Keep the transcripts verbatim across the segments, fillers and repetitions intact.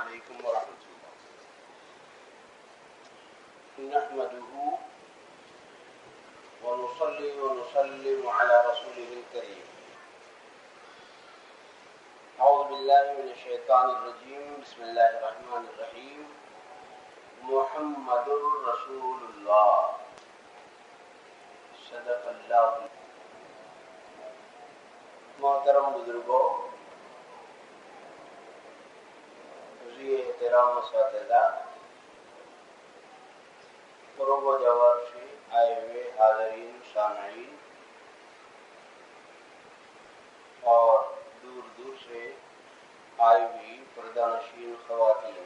علیکم ورحمۃ اللہ. نحمده ونصلي ونسلم على رسوله الكريم. اعوذ باللہ من الشیطان الرجیم. بسم اللہ الرحمن الرحیم. محمد رسول اللہ صدق اللہ. محترم بزرگوں، ذی احترام اساتذہ، قرب و جوار سے آئے ہوئے حاضرین سامعین اور دور دور سے آئی ہوئی پردہ نشین خواتین،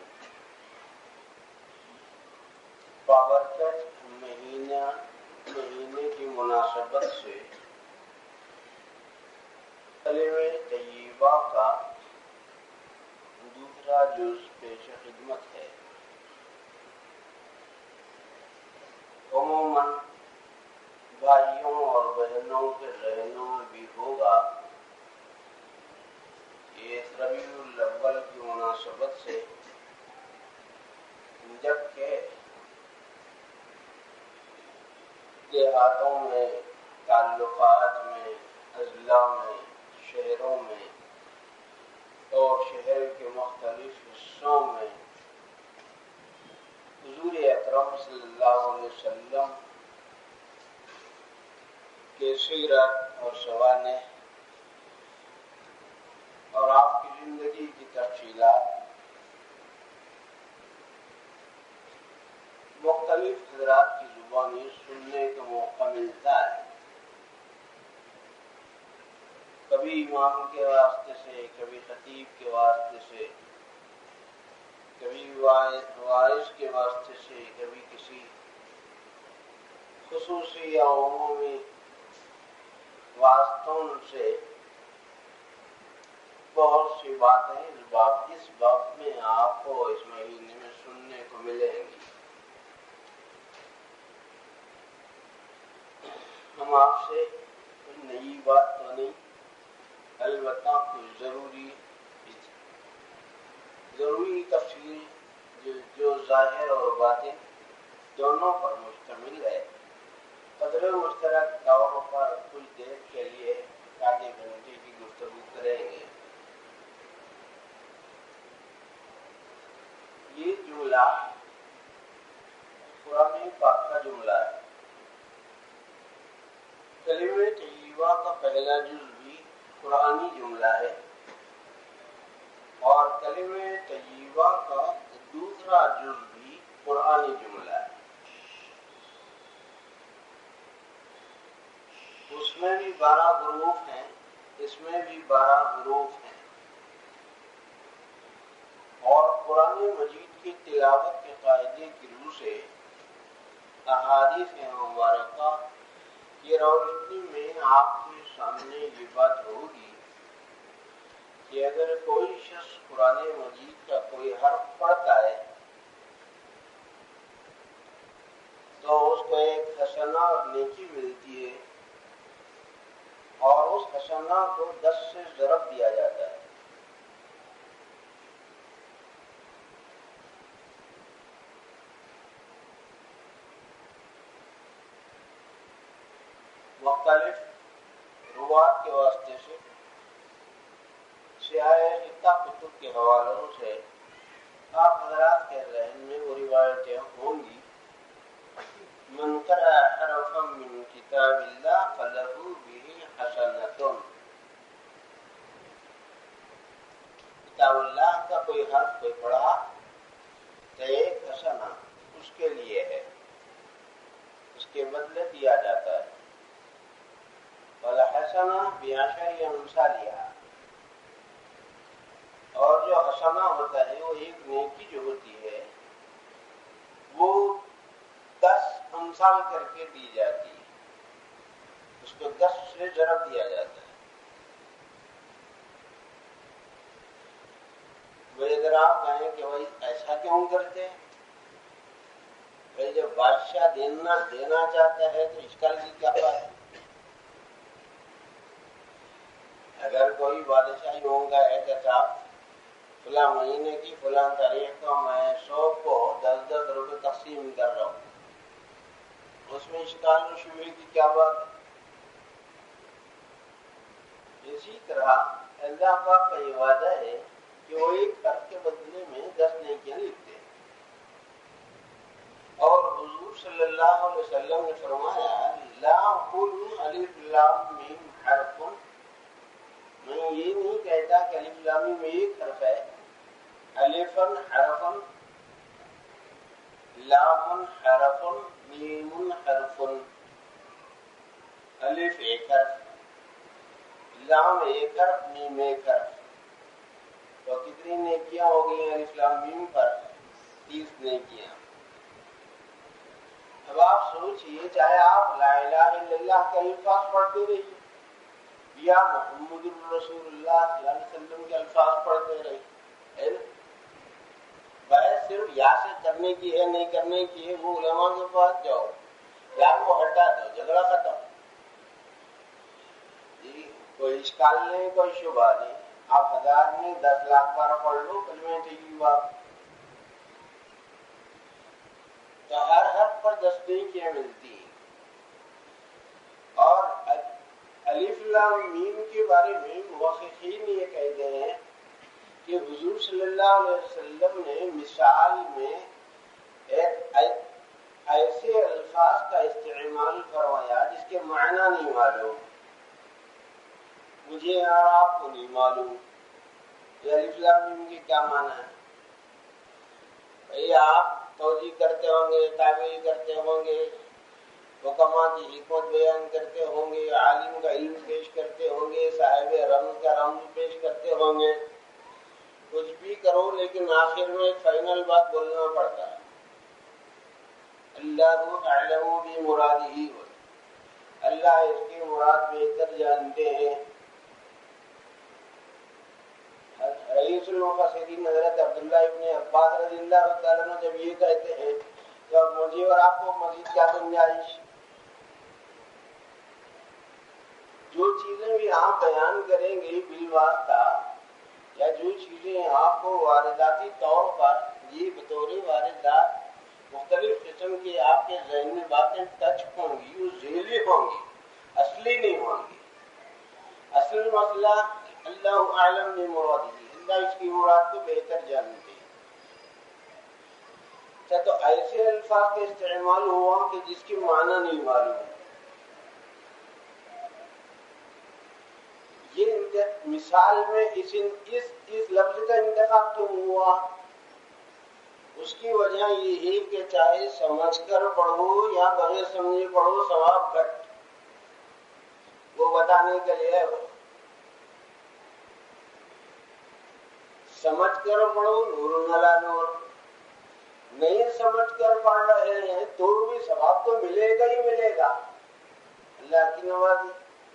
بابرکت مہینہ مہینے کی مناسبت سے کلمہ طیبہ کا دوسرا جز پیش خدمت ہے. عموماً بھائیوں اور بہنوں کے ذہنوں میں بھی ہوگا کہ ربیع الاول کی مناسبت سے جبکہ دیہاتوں میں، تعلقات میں، اضلاع میں، شہروں میں اور شہر کے مختلف حصوں میں حضور اکرم صلی اللہ علیہ وسلم کے سیرت اور سوانح اور آپ کی زندگی کی تفصیلات مختلف حضرات کی زبانی سننے کا موقع ملتا ہے. کبھی امام کے واسطے سے، کبھی خطیب کے واسطے سے، کبھی وائس کے واسطے سے، کبھی کسی خصوصی یا عمومی واسطوں سے بہت سی باتیں اس باب اس باب میں آپ کو اس مہینے میں سننے کو ملیں گی. ہم آپ سے کوئی نئی بات تو نہیں، البتہ کچھ ضروری ضروری تفصیل جو, جو ظاہر اور باطن دونوں پر مشتمل ہے، قدر مشترک طور پر کچھ دیر کے لیے آدھے گھنٹے کی گفتگو کریں گے. یہ جملہ قرآن پاک کا جملہ ہے. کلمہ طیبہ کا پہلا جز بھی قرآنی جملہ ہے اور کلمہ طیبہ کا دوسرا جز بھی قرآنی جملہ ہے. اس میں بھی بارہ حروف ہیں، اس میں بھی بارہ حروف ہیں اور قرآن مجید کی تلاوت کے قاعدے کی روح سے احادیث مبارکہ کی روشنی میں آپ کے سامنے یہ بات ہوگی کہ اگر کوئی شخص قرآن مجید کا کوئی حرف پڑھتا ہے تو اس کو ایک حسنہ اور نیکی ملتی ہے اور اس حسنہ کو دس سے ضرب دیا جاتا ہے. مختلف روات کے واسطے سے سیاہ خطہ کتب کے حوالوں سے آپ حضرات کے ذہن میں وہ روایتیں ہوں گی. من قرأ حرفا من کتاب اللہ فلہ بہ حسنۃ. کتاب اللہ کا کوئی حرف کوئی پڑھا تو ایک حسنہ اس کے لیے ہے، اس کے بدلے دیا جاتا ہے. وَالْحَسَنَةُ بِعَشْرِ أَمْثَالِهَا. اور جو حسنہ ہوتا ہے وہ ایک نیکی جو ہوتی ہے وہ دس امثال کر کے دی جاتی ہے، اس کو دس سے ضرب دیا جاتا ہے. وہ اگر آپ کہیں کہ بھائی ایسا کیوں کرتے ہیں، بھائی جب بادشاہ دینا دینا چاہتا ہے تو اشکال کی کیا بات ہے. اگر کوئی بادشاہی ہوں گا ہے کہ صاحب فلاں مہینے کی فلاں تاریخ کو میں سو کو دس دس روپے تقسیم کر رہا ہوں، اس میں اشکال و شبہے کی کیا بات؟ اسی طرح اللہ پاک کا یہ وعدہ ہے کہ وہ ایک حرف کے بدلے میں دس نیکیاں لکھتے ہیں، اور حضور صلی اللہ علیہ وسلم نے فرمایا لا اقول الف لام میم حرف، میں یہ نہیں کہتا کہ الف لام میم ایک حرف ہے، الفن حرفن، لام حرفن، میم حرفن، الف ایک حرف، لام ایک حرف، میم ایک حرف، تو کتنی نیکیاں ہو گئی ہیں الف لام میم پر؟ تیس نیکیاں۔ اب آپ سوچئے، چاہے آپ لا الہ الا اللہ کے الفاظ پڑھتے رہیے یا محمد الرسول اللہ صلی اللہ علیہ وسلم کے الفاظ پڑھتے رہیے، بحث صرف یا سے کرنے کی ہے نہیں کرنے کی ہے، وہ علماء کے پاس جاؤ، یا کو ہٹا دو، جھگڑا ختم، جی کوئی اشکال نہیں، کوئی شبہ نہیں، آپ ہزار میں دس لاکھ بار پڑھ لو کلمہ طیبہ، تو ہر حرف پر دس نیکیاں ملتی ہیں۔ اور الف لام میم کے بارے میں محققین یہ کہتے ہیں کہ حضور صلی اللہ علیہ وسلم نے مثال میں ایک ایسے الفاظ کا استعمال فرمایا جس کے معنی نہیں معلوم، مجھے اور آپ کو نہیں معلوم کہ الف لام میم کے کیا معنی ہے۔ بھئی آپ توجیہ کرتے ہوں گے، تعبیر کرتے ہوں گے، حکماں کی حکمت بیان کرتے ہوں گے، عالم کا علم پیش کرتے ہوں گے، صاحب رمز کا رمز پیش کرتے ہوں گے، کچھ بھی کرو لیکن آخر میں ایک فائنل بات بولنا پڑتا ہے، اللہ اعلم بمرادہ، اللہ اس کی مراد بہتر جانتے ہیں۔ رئیس المفسرین حضرت عبداللہ ابن عباس رضی اللہ تعالیٰ عنہ جب یہ کہتے ہیں تو اب مجھے اور آپ کو مزید کیا گنجائش؟ جو چیزیں بھی آپ بیان کریں گے بالواسطہ، یا جو چیزیں آپ کو وارداتی طور پر یہ بطور واردات مختلف قسم کی آپ کے ذہن میں باتیں ٹچ ہوں گی، وہ ذیلی ہوں گی، اصلی نہیں ہوں گی۔ اصل مسئلہ اللہ اعلم بمرادہ، اللہ اس کی مراد کو بہتر جانتے ہیں۔ اچھا، تو ایسے الفاظ کا استعمال ہوا کہ جس کی معنی نہیں معلوم، یہ مثال میں اس اس اس لفظ کا انتخاب کیوں ہوا؟ اس کی وجہ یہ ہے کہ چاہے سمجھ کر پڑھو یا بغیر سمجھے پڑھو ثواب گھٹ، وہ بتانے کے لیے سمجھ کر پڑھو نور علی نور، نہیں سمجھ کر پڑھ رہے ہیں تو بھی ثواب تو ملے گا ہی ملے گا، اللہ کی نوازی۔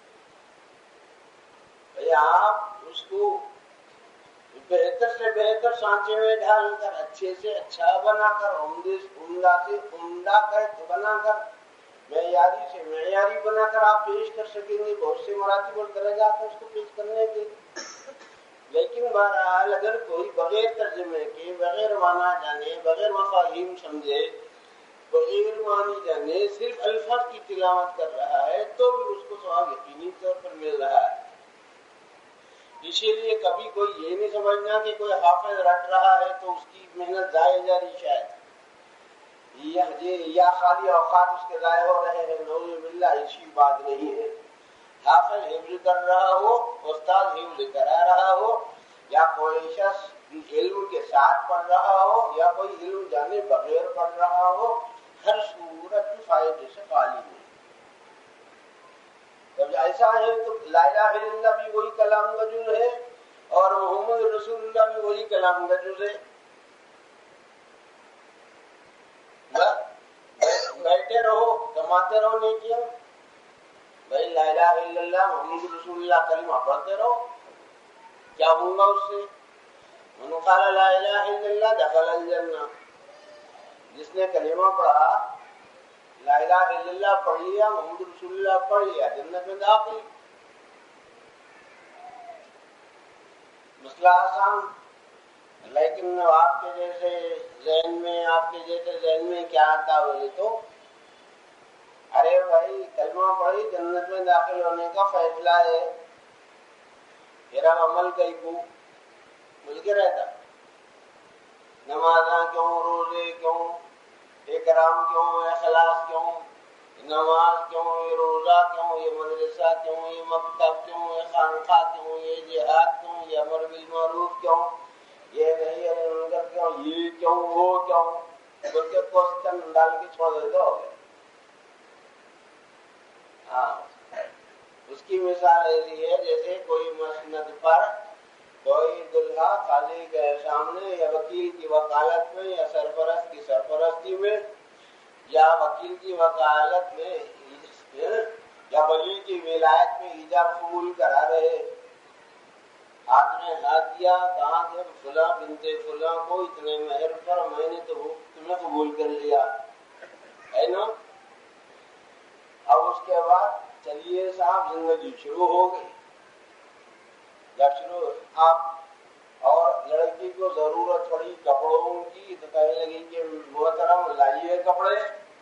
آپ اس کو بہتر سے بہتر سانچے میں ڈال کر، اچھے سے اچھا بنا کر، عمدہ عمدہ سے عمدہ بنا کر، معیاری سے معیاری بنا کر آپ پیش کر سکیں گے، بہت سے مراتب اور درجات اس کو پیش کرنے کے۔ لیکن بہرحال اگر کوئی بغیر ترجمے کے، بغیر معنی جانے، بغیر مفاہیم سمجھے، بغیر معنی جانے صرف الفاظ کی تلاوت کر رہا ہے تو بھی اس کو ثواب یقینی طور پر مل رہا ہے۔ اسی لیے کبھی کوئی یہ نہیں سمجھنا کہ کوئی حافظ رٹ رہا ہے تو اس کی محنت ضائع جا رہی، شاید یا خالی اوقات اس کے ضائع ہو رہے ہیں، نعوذ باللہ، ایسی بات نہیں ہے۔ حافظ حفظ کر رہا ہو، استاد حفظ کرا رہا ہو، یا کوئی شخص علم کے ساتھ پڑھ رہا ہو یا کوئی علم جانے بغیر پڑھ رہا ہو، ہر صورت فائدے سے خالی ہے۔ جب ایسا ہے تو لا الہ الا اللہ بھی وہی کلام کا جز ہے اور محمد رسول اللہ بھی وہی کلام کا جز ہے۔ بیٹھے رہو، کماتے رہو نیکیاں، بھائی لا الہ الا اللہ محمد رسول اللہ کلمہ پڑھتے رہو، کیا ہوگا اس سے؟ من قال لا الہ الا اللہ دخل الجنہ، جس نے کلمہ پڑھا، لا الہ الا اللہ پڑھ لیا، محمد رسول اللہ پڑھ لیا، جنت میں داخل۔ مسئلہ آسان۔ لیکن آپ کے جیسے ذہن میں آپ کے جیسے ذہن میں کیا آتا بولے تو ارے بھائی کلمہ پڑھی جنت میں داخل ہونے کا فیصلہ ہے، پھر اب عمل کئی کو مل کے رہتا، نمازاں کیوں، روزے کیوں، اکرام کیوں، اخلاص کیوں، نماز کیوں، یہ روزہ کیوں، یہ مدرسہ کیوں، یہ مکتب کیوں، یہ خانقاہ کیوں، یہ جہاد کیوں، یہ امر بالمعروف کیوں، یہ نہیں ہے منکر کیوں، یہ کیوں، وہ کیوں، بول کے کوشچن ڈال کے چھوڑ دیتے ہو گئے۔ ہاں، اس کی مثال ایسی ہے جیسے کوئی مسند پر کوئی دلہا قاضی کے سامنے یا وکیل کی وکالت میں یا سرپرست کی سرپرستی میں یا وکیل کی وکالت میں یا ولی کی ولایت میں ایجاب قبول کرا رہے، ہاتھ میں ہاتھ دیا، کہا کہ فلاں بنت فلاں کو اتنے مہر پر میں نے تو تمہیں قبول کر لیا ہے نا۔ اب اس کے بعد چلیے صاحب زندگی شروع ہو گئی، جب شروع آپ اور لڑکی کو ضرورت پڑی کپڑوں کی تو کہنے لگی کہ محترم لائیے کپڑے،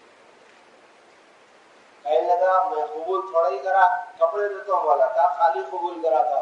کہنے لگا میں قبول تھوڑا ہی کرا، کپڑے دیتا ہوں والا تھا، خالی قبول کرا تھا۔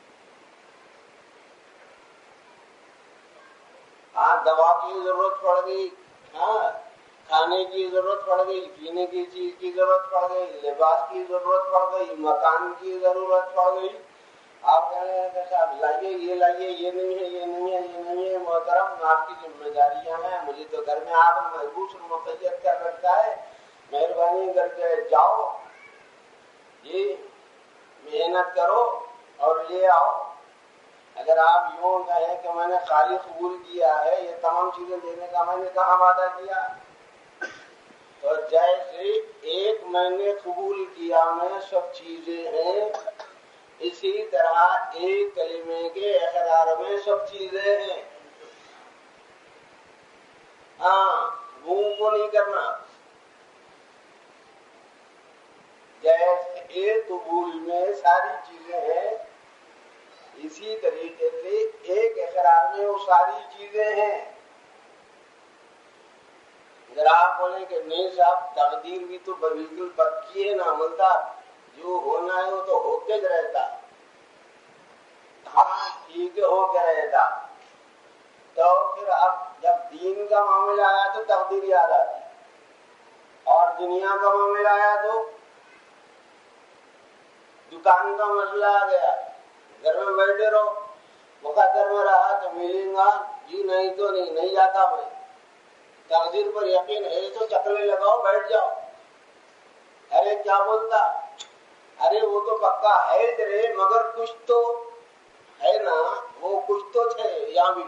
ہاں دوا کی ضرورت پڑ گئی، ہاں کھانے کی ضرورت پڑ گئی، پینے کی چیز کی ضرورت پڑ گئی، لباس کی ضرورت پڑ گئی، مکان کی ضرورت پڑ گئی، آپ کہنے لگے صاحب لائیے یہ لائیے، یہ نہیں ہے یہ نہیں ہے یہ نہیں ہے، محترم آپ کی ذمہ داریاں ہیں، مجھے تو گھر میں آپ محبوس مقید کر رکھتا ہے، مہربانی کر کے جاؤ یہ محنت کرو اور لے آؤ۔ اگر آپ یوں کہیں کہ میں نے خالی قبول کیا ہے، یہ تمام چیزیں دینے کا میں نے کہاں وعدہ کیا، تو جیسے ایک میں نے قبول کیا میں سب چیزیں ہیں، اسی طرح ایک کلمے کے اقرار میں سب چیزیں ہیں۔ ہاں منہ کو نہیں کرنا، جیسے ایک قبول میں ساری چیزیں ہیں اسی طریقے سے ایک اقرار میں وہ ساری چیزیں ہیں۔ اگر آپ بولیں کہ نہیں صاحب تقدیر بھی تو بالکل پکی ہے نا عملتا، جو ہونا ہے وہ تو ہو کے رہتا، ہاں ٹھیک ہو کے رہتا، تو پھر اب جب دین کا معاملہ آیا تو تقدیر یاد آتی، اور دنیا کا معاملہ آیا تو دکان کا مسئلہ آ گیا، گھر میں بیٹھے رہو، مقدر میں رہا تو ملیں گا، جی نہیں تو نہیں نہیں جاتا میں، تقدیر پر یقین ہے تو چکرے لگاؤ بیٹھ جاؤ، ارے کیا بولتا، ارے وہ تو پکا ہے تیرے مگر کچھ تو ہے نا، وہ کچھ تو تھے یہاں بھی،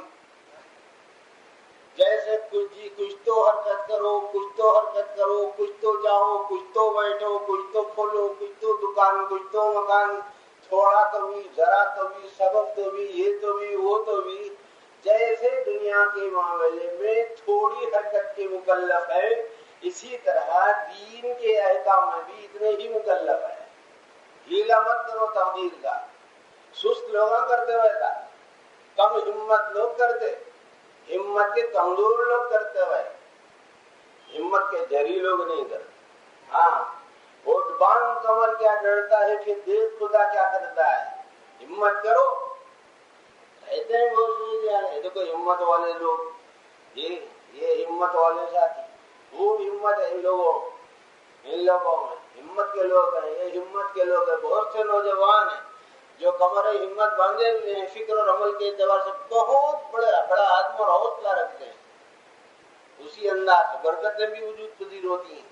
جیسے کچھ جی کچھ تو حرکت کرو، کچھ تو حرکت کرو، کچھ تو جاؤ، کچھ تو بیٹھو، کچھ تو کھولو، کچھ تو دکان، کچھ تو مکان، تھوڑا تو بھی، ذرا تو بھی، سبب تو بھی، یہ تو بھی، وہ تو بھی، جیسے دنیا کے معاملے میں تھوڑی حرکت کے مکلف ہے، اسی طرح دین کے احکام میں بھی اتنے ہی مکلف ہے۔ ہیلا مت کرو تقدیر کا، سست لوگ کرتے ہوئے تھا، کم ہمت لوگ کرتے، ہمت کے کمزور لوگ کرتے ہوئے، ہمت کے جری لوگ نہیں کرتے۔ ہاں وہ بان کمر کیا ڈرتا ہے کہ دیکھ خدا کیا کرتا ہے، ہمت کرو، کہتے ہیں بہت دیکھو ہمت والے لوگ، یہ یہ ہمت والے ساتھی، خوب ہمت ہے ان لوگوں ان لوگوں میں، ہمت کے لوگ ہیں، یہ ہمت کے لوگ ہیں، بہت سے نوجوان ہیں جو کمر ہمت باندھے ہوئے ہیں، فکر اور عمل کے اعتبار سے بہت بڑا بڑا آدم اور حوصلہ رکھتے ہیں، اسی انداز سے برکتیں بھی وجود پذیر ہوتی ہیں۔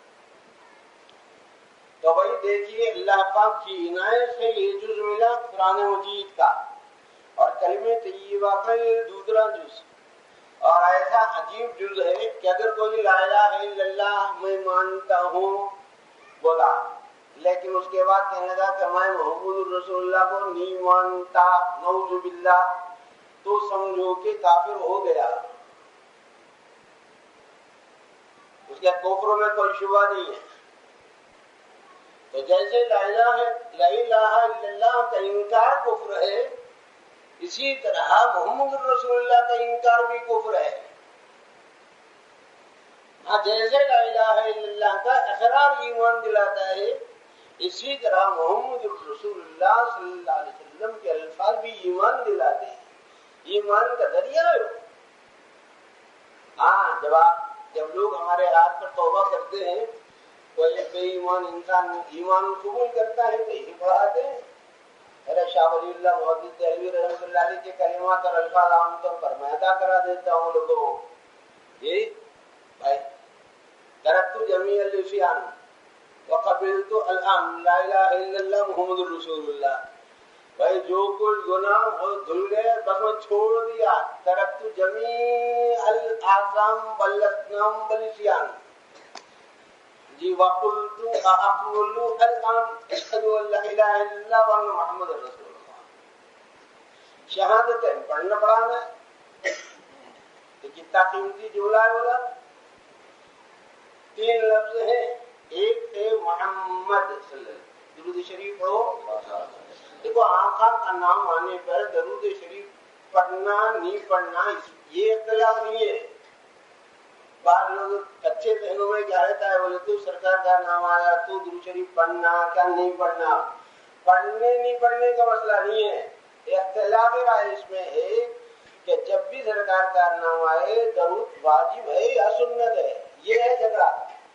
تو بھائی دیکھیے اللہ پاک کی عنایت سے یہ جز ملا قرآن مجید کا، اور کلمہ طیبہ کا یہ دوسرا جز، اور ایسا عجیب جز ہے کہ اگر کوئی لا الہ الا اللہ میں مانتا ہوں بولا، لیکن اس کے بعد کہنے لگا کہ میں محمد الرسول اللہ کو نہیں مانتا، نعوذ باللہ، تو سمجھو کہ کافر ہو گیا، اس کے کفر میں کوئی شبہ نہیں ہے۔ تو جیسے لا الہ لا الہ الا اللہ کا انکار کفر ہے، اسی طرح محمد رسول اللہ کا انکار بھی کفر ہے. ہاں جیسے لا الہ الا اللہ کا اقرار ایمان دلاتا ہے، اسی طرح محمد رسول اللہ صلی اللہ علیہ وسلم کے الفاظ بھی ایمان دلاتے ہیں. ایمان کا ذریعہ ہے. ہاں جب آپ جب لوگ ہمارے ہاتھ پر توبہ کرتے ہیں، کوئی بے ایمان انسان ایمان قبول کرتا ہے تو یہی پڑھاتے ہیں. میرے شاہ ولی اللہ محدث دہلوی رحمۃ اللہ علیہ کے کلمات اور الفاظ عام طور پر میں ادا کرا دیتا ہوں لوگوں کو. یہ بھائی ترکت جمیع العصیان وقبلت الان لا الہ الا اللہ محمد رسول اللہ. بھائی جو کچھ گناہ وہ دھل گئے بس میں چھوڑ دیا. ترکت جمیع الآثام والاسنام والعصیان جی وقلت اقول الان اشهد ان لا الہ الا اللہ وان محمد رسول اللہ. شہادتیں پڑھنا پڑھانا ہے. کتنا قیمتی جملہ ہے بولا. تین لفظ ہیں. ایک ہے محمد صلی اللہ علیہ وسلم. درود شریف پڑھو. دیکھو آقا کا نام آنے پر درود شریف پڑھنا نہیں پڑھنا یہ اختلاف نہیں ہے. بعض لوگ کچے ذہنوں میں کیا رہتا ہے، بولے تو سرکار کا نام آیا تو درود شریف پڑھنا کیا نہیں پڑھنا. پڑھنے نہیں پڑھنے کا مسئلہ نہیں ہے. اختلاف رائے اس میں ہے کہ جب بھی سرکار کا نام آئے درود واجب ہے یا سنت ہے. یہ ہے جھگڑا.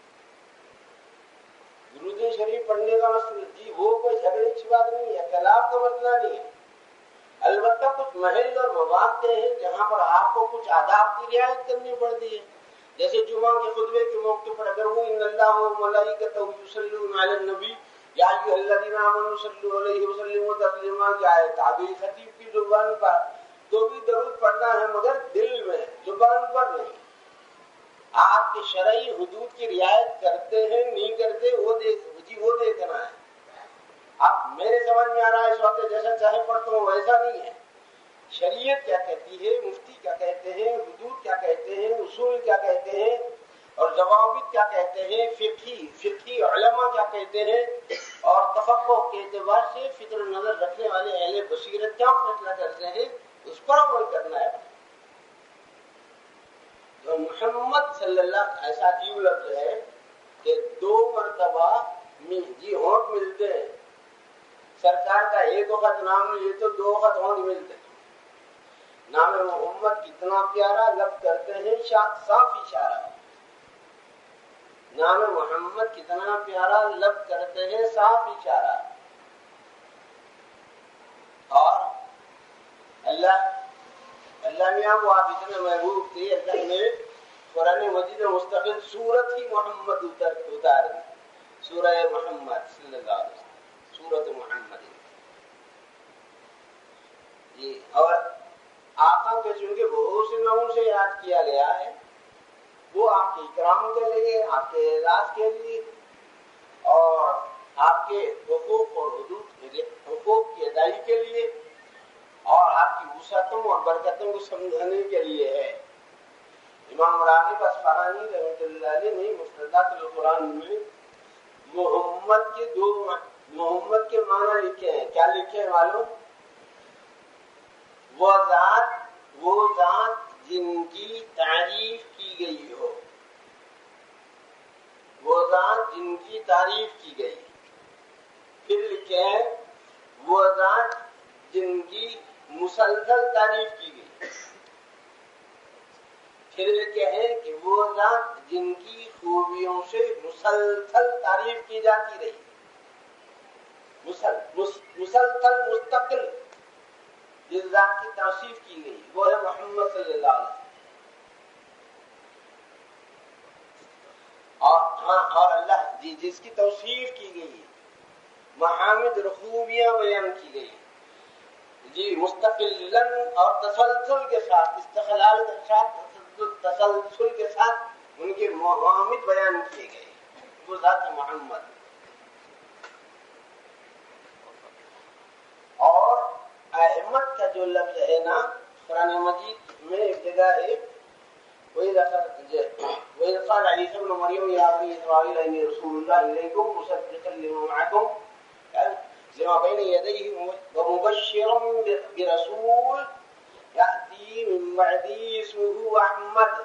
درود شریف پڑھنے کا مسئلہ جی وہ کوئی جھگڑے کی بات نہیں ہے، اختلاف کا مسئلہ نہیں ہے. البتہ کچھ محل اور مواقع ہیں جہاں پر آپ کو کچھ آداب کی رعایت کرنی پڑتی ہے. جیسے جمعہ کے خطبے کے موقع پر اگر وہ ان اللہ وملائکتہ یصلون علی النبی یا ایھا الذین آمنوا صلوا علیہ وسلم تسلیما کی آیت آ گئی خطیب کی زبان پر تو بھی درود پڑھنا ہے مگر دل میں، زبان پر نہیں. آپ کی شرعی حدود کی رعایت کرتے ہیں نہیں کرتے وہ دیکھ جی وہ دیکھنا ہے. اب میرے سمجھ میں آ رہا ہے اس وقت جیسا چاہے پڑھتا ہوں ویسا نہیں ہے. شریعت کیا کہتی ہے، مفتی کیا کہتے ہیں، حدود کیا کہتے ہیں، اصول کیا کہتے ہیں اور ضوابط کیا کہتے ہیں، فقہی فقہی علماء کیا کہتے ہیں اور تفقہ کے اعتبار سے فکر نظر رکھنے والے اہل بصیرت کیا فیصلہ کرتے ہیں اس پر عمل کرنا ہے. تو محمد صلی اللہ ایسا عجیب لفظ ہے کہ دو مرتبہ جی ہونٹ ملتے ہیں. سرکار کا ایک وقت نام لیے تو دو وقت ہونٹ ملتے ہیں. نام محمد کتنا پیارا لفظ کرتے ہیں صاف اشارہ. نام محمد کتنا پیارا لفظ کرتے ہیں صاف اشارہ. اور اللہ اللہ میاں کو آپ اتنے محبوب تھے، اللہ نے قرآن مجید میں مستقل سورت ہی محمد اتار دی. سورہ محمد صلی اللہ علیہ وسلم، سورت محمد جی. اور آقا کے چونکہ بہت سے ناموں سے یاد کیا گیا ہے، وہ آپ کے اکرام کے لیے، آپ کے اعزاز کے لیے اور آپ کے حقوق اور حدود حقوق کی ادائیگی کے لیے اور آپ کی وسعتوں اور برکتوں کو سمجھانے کے لیے ہے. امام راغب اصفہانی رحمۃ اللہ علیہ نے مستدرک القرآن میں محمد کے دو محمد کے معنی لکھے ہیں. کیا لکھے ہیں معلوم؟ وہ ذات وہ ذات جن کی تعریف کی گئی ہو، وہ ذات جن کی تعریف کی گئی. پھر لکھے ہیں وہ ذات جن کی مسلسل تعریف کی گئی. پھر لکھے ہیں کہ وہ ذات جن کی خوبیوں سے مسلسل تعریف کی جاتی رہی. مسلسل مستقل جس ذات کی توصیف کی گئی وہ ہے محمد صلی اللہ علیہ وسلم. اور ہاں اور اللہ جی جس کی توصیف کی گئی، محامد رخوبیاں بیان کی گئی جی مستقلاً اور تسلسل کے ساتھ، استقلال کے ساتھ، تسلسل کے ساتھ ان کے محامد بیان کیے گئے. وہ ذات محمد. اور احمد کا جو لفظ ہے نا قرآن مجید میں ایک جگہ ہے، وہی وہی قال عیسی ابن مریم یا بنی اسرائیل انی رسول اللہ الیکم مصدقا لما معکم. لما بين يديه ومبشرا برسول يأتي من بعدي اسمه احمد.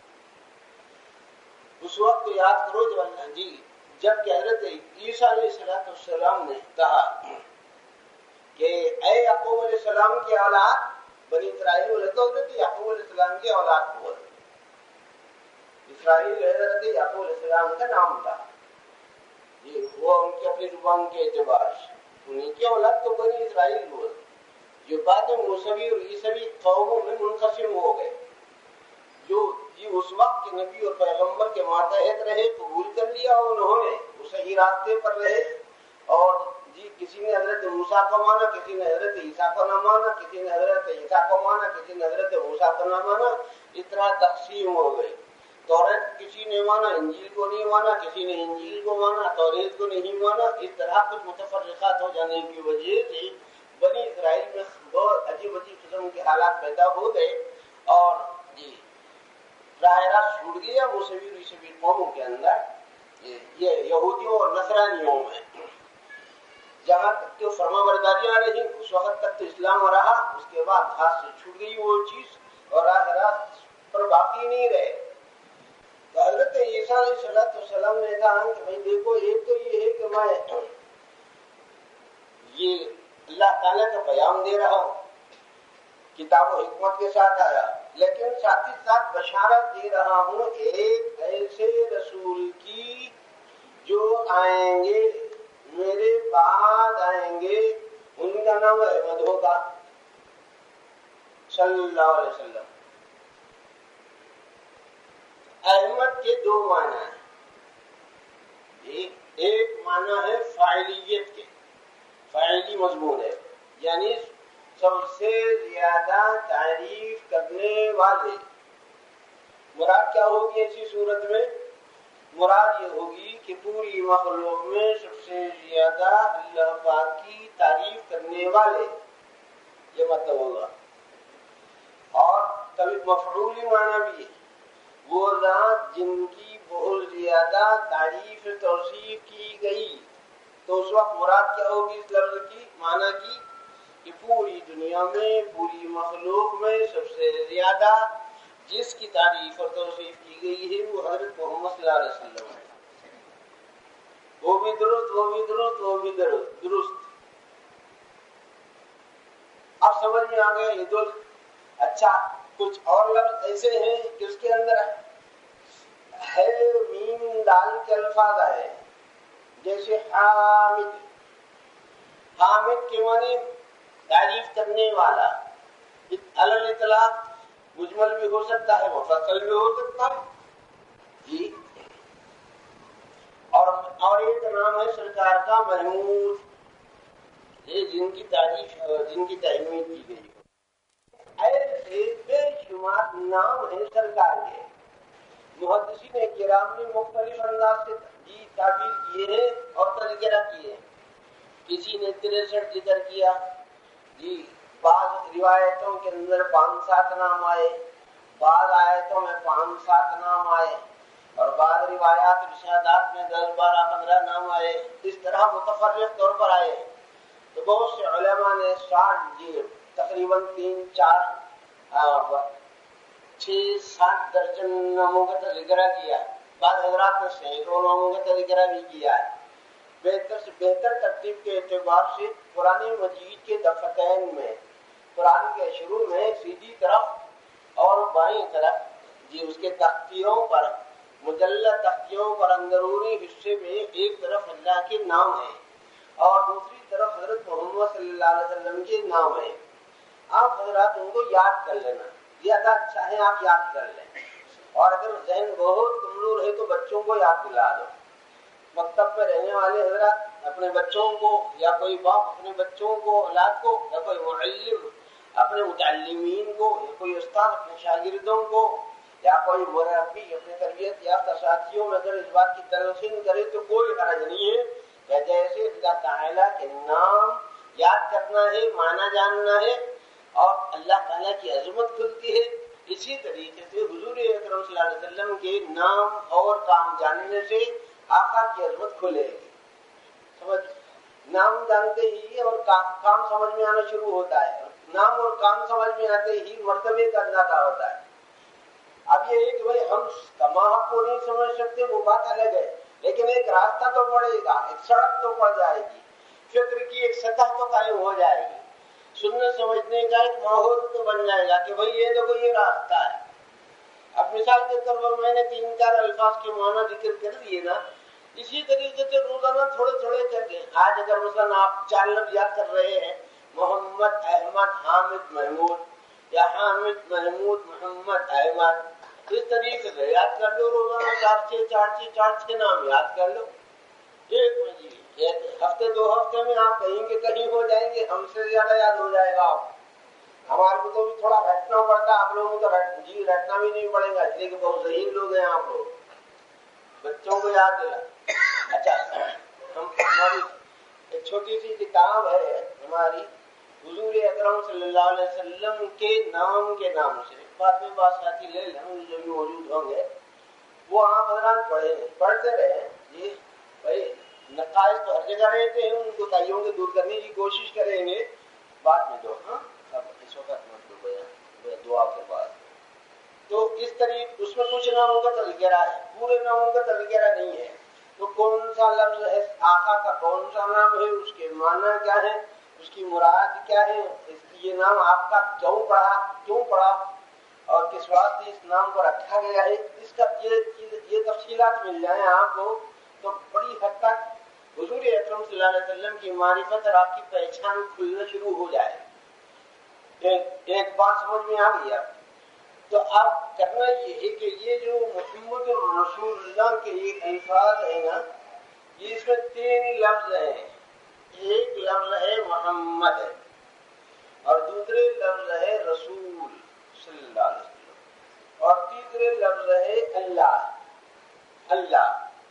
اس وقت کو یاد کرو جب اللہ جی جب کہ حضرت عیسیٰ علیہ السلام نے کہا کہ اے یعقوب علیہ السلام کی اولاد بنی اسرائیل والے تو حضرت یعقوب علیہ السلام کی اولاد کو اسرائیل حضرت یعقوب علیہ السلام کا نام تھا جی وہ ان کی اپنی زبان کے اعتبار سے انہیں کی اولاد تو بنی اسرائیل ہوئے جو بعد میں موسوی اور عیسوی قوموں میں منقسم ہو گئے جو جی اس وقت کے نبی اور پیغمبر کے ماتحت رہے قبول کر لیا انہوں نے وہ صحیح راستے پر رہے اور جی کسی نے حضرت موسیٰ کو مانا کسی نے حضرت عیسیٰ کو نہ مانا کسی نے حضرت عیسیٰ کو مانا کسی نے حضرت موسیٰ کو نہ مانا اس طرح تقسیم ہو گئی. توریت کسی نے مانا انجیل کو نہیں مانا کسی نے انجیل کو مانا توریت کو نہیں مانا. اس طرح کچھ متفرقات ہو جانے کی وجہ سے بنی اسرائیل میں بہت عجیب عجیب قسم کے حالات پیدا ہو گئے اور جی راہ راست چھوٹ گیا موسوی اور عیسوی قوموں کے اندر یہ یہودیوں اور نصرانیوں میں. جہاں تک کہ فرما برداریاں رہی اس وقت تک تو اسلام رہا اس کے بعد ہاتھ سے چھوٹ گئی وہ چیز اور راہ راست پر باقی نہیں رہے. تو حضرت عیسیٰ علیہ السلام نے کہا کہ بھائی دیکھو ایک تو یہ ہے کہ میں یہ اللہ تعالیٰ کا پیام دے رہا ہوں کتاب و حکمت کے ساتھ آیا لیکن ساتھ ہی ساتھ بشارت دے رہا ہوں ایک ایسے رسول کی جو آئیں گے میرے بعد آئیں گے ان کا نام احمد ہوگا صلی اللہ علیہ وسلم. احمد کے دو معنی ہیں. ایک معنی ہے فاعلیت کے فاعلی مضمون ہے یعنی سب سے زیادہ تعریف کرنے والے. مراد کیا ہوگی ایسی صورت میں؟ مراد یہ ہوگی کہ پوری مخلوق میں سب سے زیادہ اللہ پاک کی تعریف کرنے والے یہ مطلب ہوگا. اور کبھی مفعولی معنی بھی ہے وہ ذات جن کی بہت زیادہ تعریف توصیف کی گئی. تو اس وقت مراد کیا ہوگی اس لفظ کی معنی کی کہ پوری دنیا میں پوری مخلوق میں سب سے زیادہ جس کی تعریف اور توصیف کی گئی ہے وہ حضرت محمد صلی اللہ علیہ وسلم ہے. وہ بھی درست وہ بھی درست وہ بھی درست درست اب سمجھ میں آ گیا یہ دو. اچھا کچھ اور لفظ ایسے ہیں کہ اس کے اندر ہے میم دال کے الفاظ آئے جیسے حامد. حامد کے معنی تعریف کرنے والا. علل اطلاق مجمل بھی ہو سکتا ہے مفصل بھی ہو سکتا ہے جی. اور اور ایک نام ہے سرکار کا محمود یہ جن کی تعریف جن کی تحمید کی گئی. ایسے بے شمار نام ہیں سرکار کے. محدثین کرام نے مختلف انداز سے جی تعبیر کیے ہیں اور تذکرہ کیے ہیں. کسی نے تریسٹھ ذکر کیا جی. بعض روایتوں کے اندر پانچ سات نام آئے بعض آیتوں میں پانچ سات نام آئے اور بعض روایات ارشادات میں دس بارہ پندرہ نام آئے. اس طرح متفرق طور پر آئے. تو بہت سے علماء نے ساٹھ جی تقریباً تین چار چھ سات درجن ناموں کا تذکرہ کیا. بعض حضرات نے سینکڑوں ناموں کا تذکرہ بھی کیا ہے. بہتر سے بہتر ترتیب کے اعتبار سے قرآن مجید کے دفتین میں قرآن کے شروع میں سیدھی طرف اور بائیں طرف جی اس کے تختیوں پر مجلد تختیوں پر اندرونی حصے میں ایک طرف اللہ کے نام ہیں اور دوسری طرف حضرت محمد صلی اللہ علیہ وسلم کے نام ہیں. آپ حضرات ان کو یاد کر لینا. زیادہ اچھا ہے آپ یاد کر لیں اور اگر ذہن بہت کمزور ہے تو بچوں کو یاد دلا دو. مکتب میں رہنے والے حضرات اپنے بچوں کو یا کوئی باپ اپنے بچوں کو اولاد کو یا کوئی معلم اپنے متعلمین کو یا کوئی استاد اپنے شاگردوں کو یا کوئی مربی اپنے تربیت یافتہ ساتھیوں میں اگر اس بات کی تلقین کرے تو کوئی حرج نہیں ہے کہ جیسے اللہ تعالیٰ کے نام یاد کرنا ہے معنی جاننا ہے اور اللہ تعالیٰ کی عظمت کھلتی ہے اسی طریقے سے حضور اکرم صلی اللہ علیہ وسلم کے نام اور کام جاننے سے آقا کی عظمت کھلے گی. سمجھ نام جانتے ہی اور کام سمجھ میں آنا شروع ہوتا ہے، نام اور کام سمجھ میں آتے ہی مرتبے کا اندازہ ہوتا ہے۔ اب یہ ہے کہ بھائی ہم تمام کو نہیں سمجھ سکتے، وہ بات الگ ہے، لیکن ایک راستہ تو پڑے گا، ایک سڑک تو پڑ جائے گی، فکر کی ایک سطح تو قائم ہو جائے گی، سننے سمجھنے کا ایک ماحول تو بن جائے گا کہ بھائی یہ دیکھو یہ راستہ ہے۔ اب مثال کے طور پر میں نے تین چار الفاظ کے معنی ذکر کر دیے نا، اسی طریقے سے روزانہ تھوڑے تھوڑے کر کے آج اگر مثلا آپ چار لفظ یاد کر رہے ہیں، محمد احمد حامد محمود یا حامد محمود محمد احمد، اس طریقے سے یاد کر لو، روزانہ چار چھ چار چھ چار چھ نام یاد کر لو۔ ایک مجھے ہفتے دو ہفتے میں آپ کہیں گے کہیں ہو جائیں گے، ہم سے زیادہ یاد ہو جائے گا آپ۔ ہمارے کو تو بھی تھوڑا رٹنا پڑتا ہے، آپ لوگوں کو جی رٹنا بھی نہیں پڑے گا، اس لیے کہ بہت ذہین لوگ ہیں آپ لوگ، بچوں کو یاد دلا۔ اچھا، ہم ہماری ایک چھوٹی سی کتاب ہے ہماری حضور اکرم صلی اللہ علیہ وسلم کے نام کے نام سے، بعد میں بات ساتھی لے لیں جو بھی موجود ہوں گے، وہ آپ حضرات پڑھے پڑھتے رہے جی۔ بھائی نقائص تو ہر جگہ رہتے ہیں، ان کو تائیوں کے دور کرنے کی کوشش کریں گے بعد میں، دو ہاں اب اس وقت مطلب ہے دعا کے بعد۔ تو اس طریقے اس میں کچھ ناموں کا تذکرہ ہے، پورے ناموں کا تذکرہ نہیں ہے، تو کون سا لفظ ہے آقا کا، کون سا نام ہے، اس کے معنی کیا ہے، اس کی مراد کیا ہے، اس یہ نام آپ کا کیوں پڑا کیوں پڑا اور کس واسطے اس نام کو رکھا گیا ہے، اس کا یہ یہ تفصیلات مل جائیں آپ کو تو بڑی حد تک حضور اکرم صلی اللہ علیہ وسلم کی معرفت اور آپ کی پہچان کھلنا شروع ہو جائے۔ ایک ایک بات سمجھ میں آ گیا، تو اب کرنا یہ ہے کہ یہ جو محمد رسول اللہ کے یہ الفاظ ہیں نا، یہ اس میں تین لفظ ہیں، ایک لفظ ہے محمد اور دوسرے لفظ ہے رسول صلی اللہ علیہ وسلم اور تیسرے لفظ ہے اللہ اللہ۔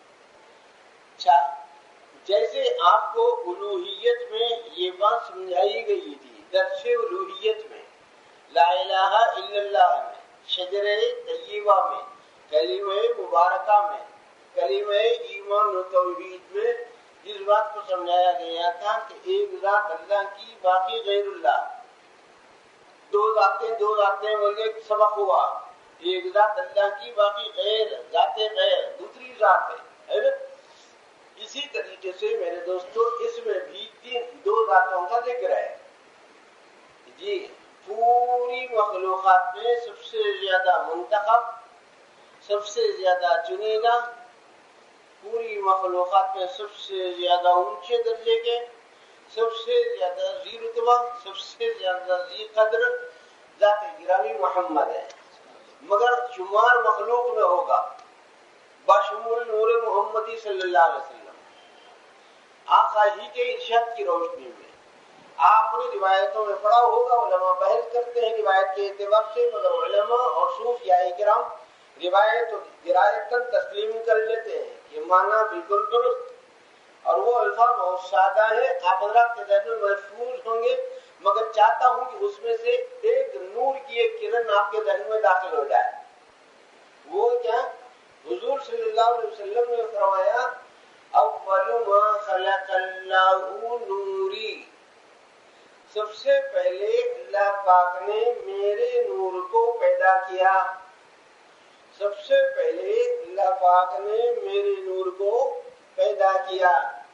اچھا، جیسے آپ کو الوہیت میں یہ بات سمجھائی گئی تھی، درس الوہیت میں، لا الہ الا اللہ میں، شجرہ طیبہ میں، کلمہ مبارکہ میں، کلمہ ایمان و توحید میں اس بات کو سمجھایا گیا تھا کہ ایک ذات اللہ کی، باقی غیر اللہ، دو ذاتیں دو ذاتیں بولے سبق ہوا، ایک ذات اللہ کی، باقی غیر ذات غیر دوسری ذات ہے۔ اسی طریقے سے میرے دوستو اس میں بھی تین دو ذاتوں کا ذکر ہے جی۔ پوری مخلوقات میں سب سے زیادہ منتخب، سب سے زیادہ چنیدہ، پوری مخلوقات میں سب سے زیادہ اونچے درجے کے، سب سے زیادہ ذی رتبہ، سب سے زیادہ ذی قدر ذات گرامی محمد ہے، مگر شمار مخلوق میں ہوگا بشمول نور محمدی صلی اللہ علیہ وسلم۔ آقا ہی کے ارشاد کی روشنی میں آپ نے روایتوں میں پڑھا ہوگا، علماء بحث کرتے ہیں روایت کے اعتبار سے، مگر علماء اور صوفیاء کرام روایت و درایتاً تسلیم کر لیتے ہیں کہ معنی بالکل درست، اور وہ الفاظ بہت سادہ ہے، آپ حضرات کے ذہن میں محفوظ ہوں گے، مگر چاہتا ہوں کہ اس میں سے ایک نور کی ایک کرن آپ کے ذہن میں داخل ہو جائے۔ وہ کیا؟ حضور صلی اللہ علیہ وسلم نے فرمایا اول ما خلق اللہ نوری، سب سے پہلے اللہ پاک نے میرے نور کو پیدا کیا، سب سے پہلے اللہ پاک نے میرے نور کو پیدا کیا۔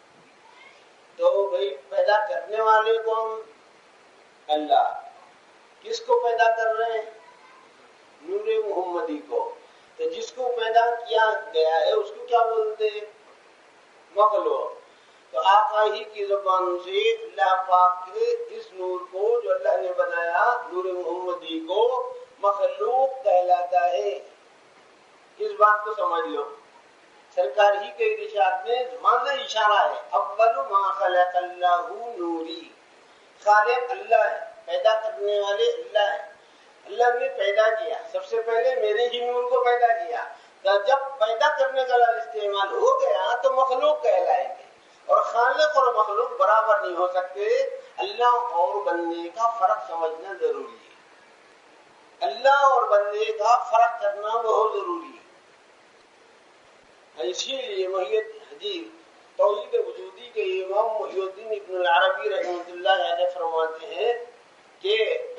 تو بھائی پیدا کرنے والے کون؟ اللہ۔ کس کو پیدا کر رہے ہیں؟ نور محمدی کو۔ تو جس کو پیدا کیا گیا ہے اس کو کیا بولتے ہیں؟ مخلوق۔ تو آقا ہی کی زبان سے اللہ پاک کے اس نور کو جو اللہ نے بنایا، نور محمدی کو، مخلوق کہلاتا ہے۔ اس بات کو سمجھ لو، سرکار ہی کے ارشاد میں معنی اشارہ ہے، اول ما خلق اللہ نوری، خالق اللہ ہے، پیدا کرنے والے اللہ ہے، اللہ نے پیدا کیا، سب سے پہلے میرے ہی نور کو پیدا کیا۔ تو جب پیدا کرنے کا لفظ استعمال ہو گیا تو مخلوق کہلائیں گے، اور خالق اور مخلوق برابر نہیں ہو سکتے، اللہ اور بندے کا فرق سمجھنا ضروری ہے، اللہ اور بندے کا فرق کرنا بہت ضروری ہے۔ اسی لیے وہی جی توحید وجودی کے امام محی الدین ابن العربی رحمۃ اللہ علیہ فرماتے ہیں کہ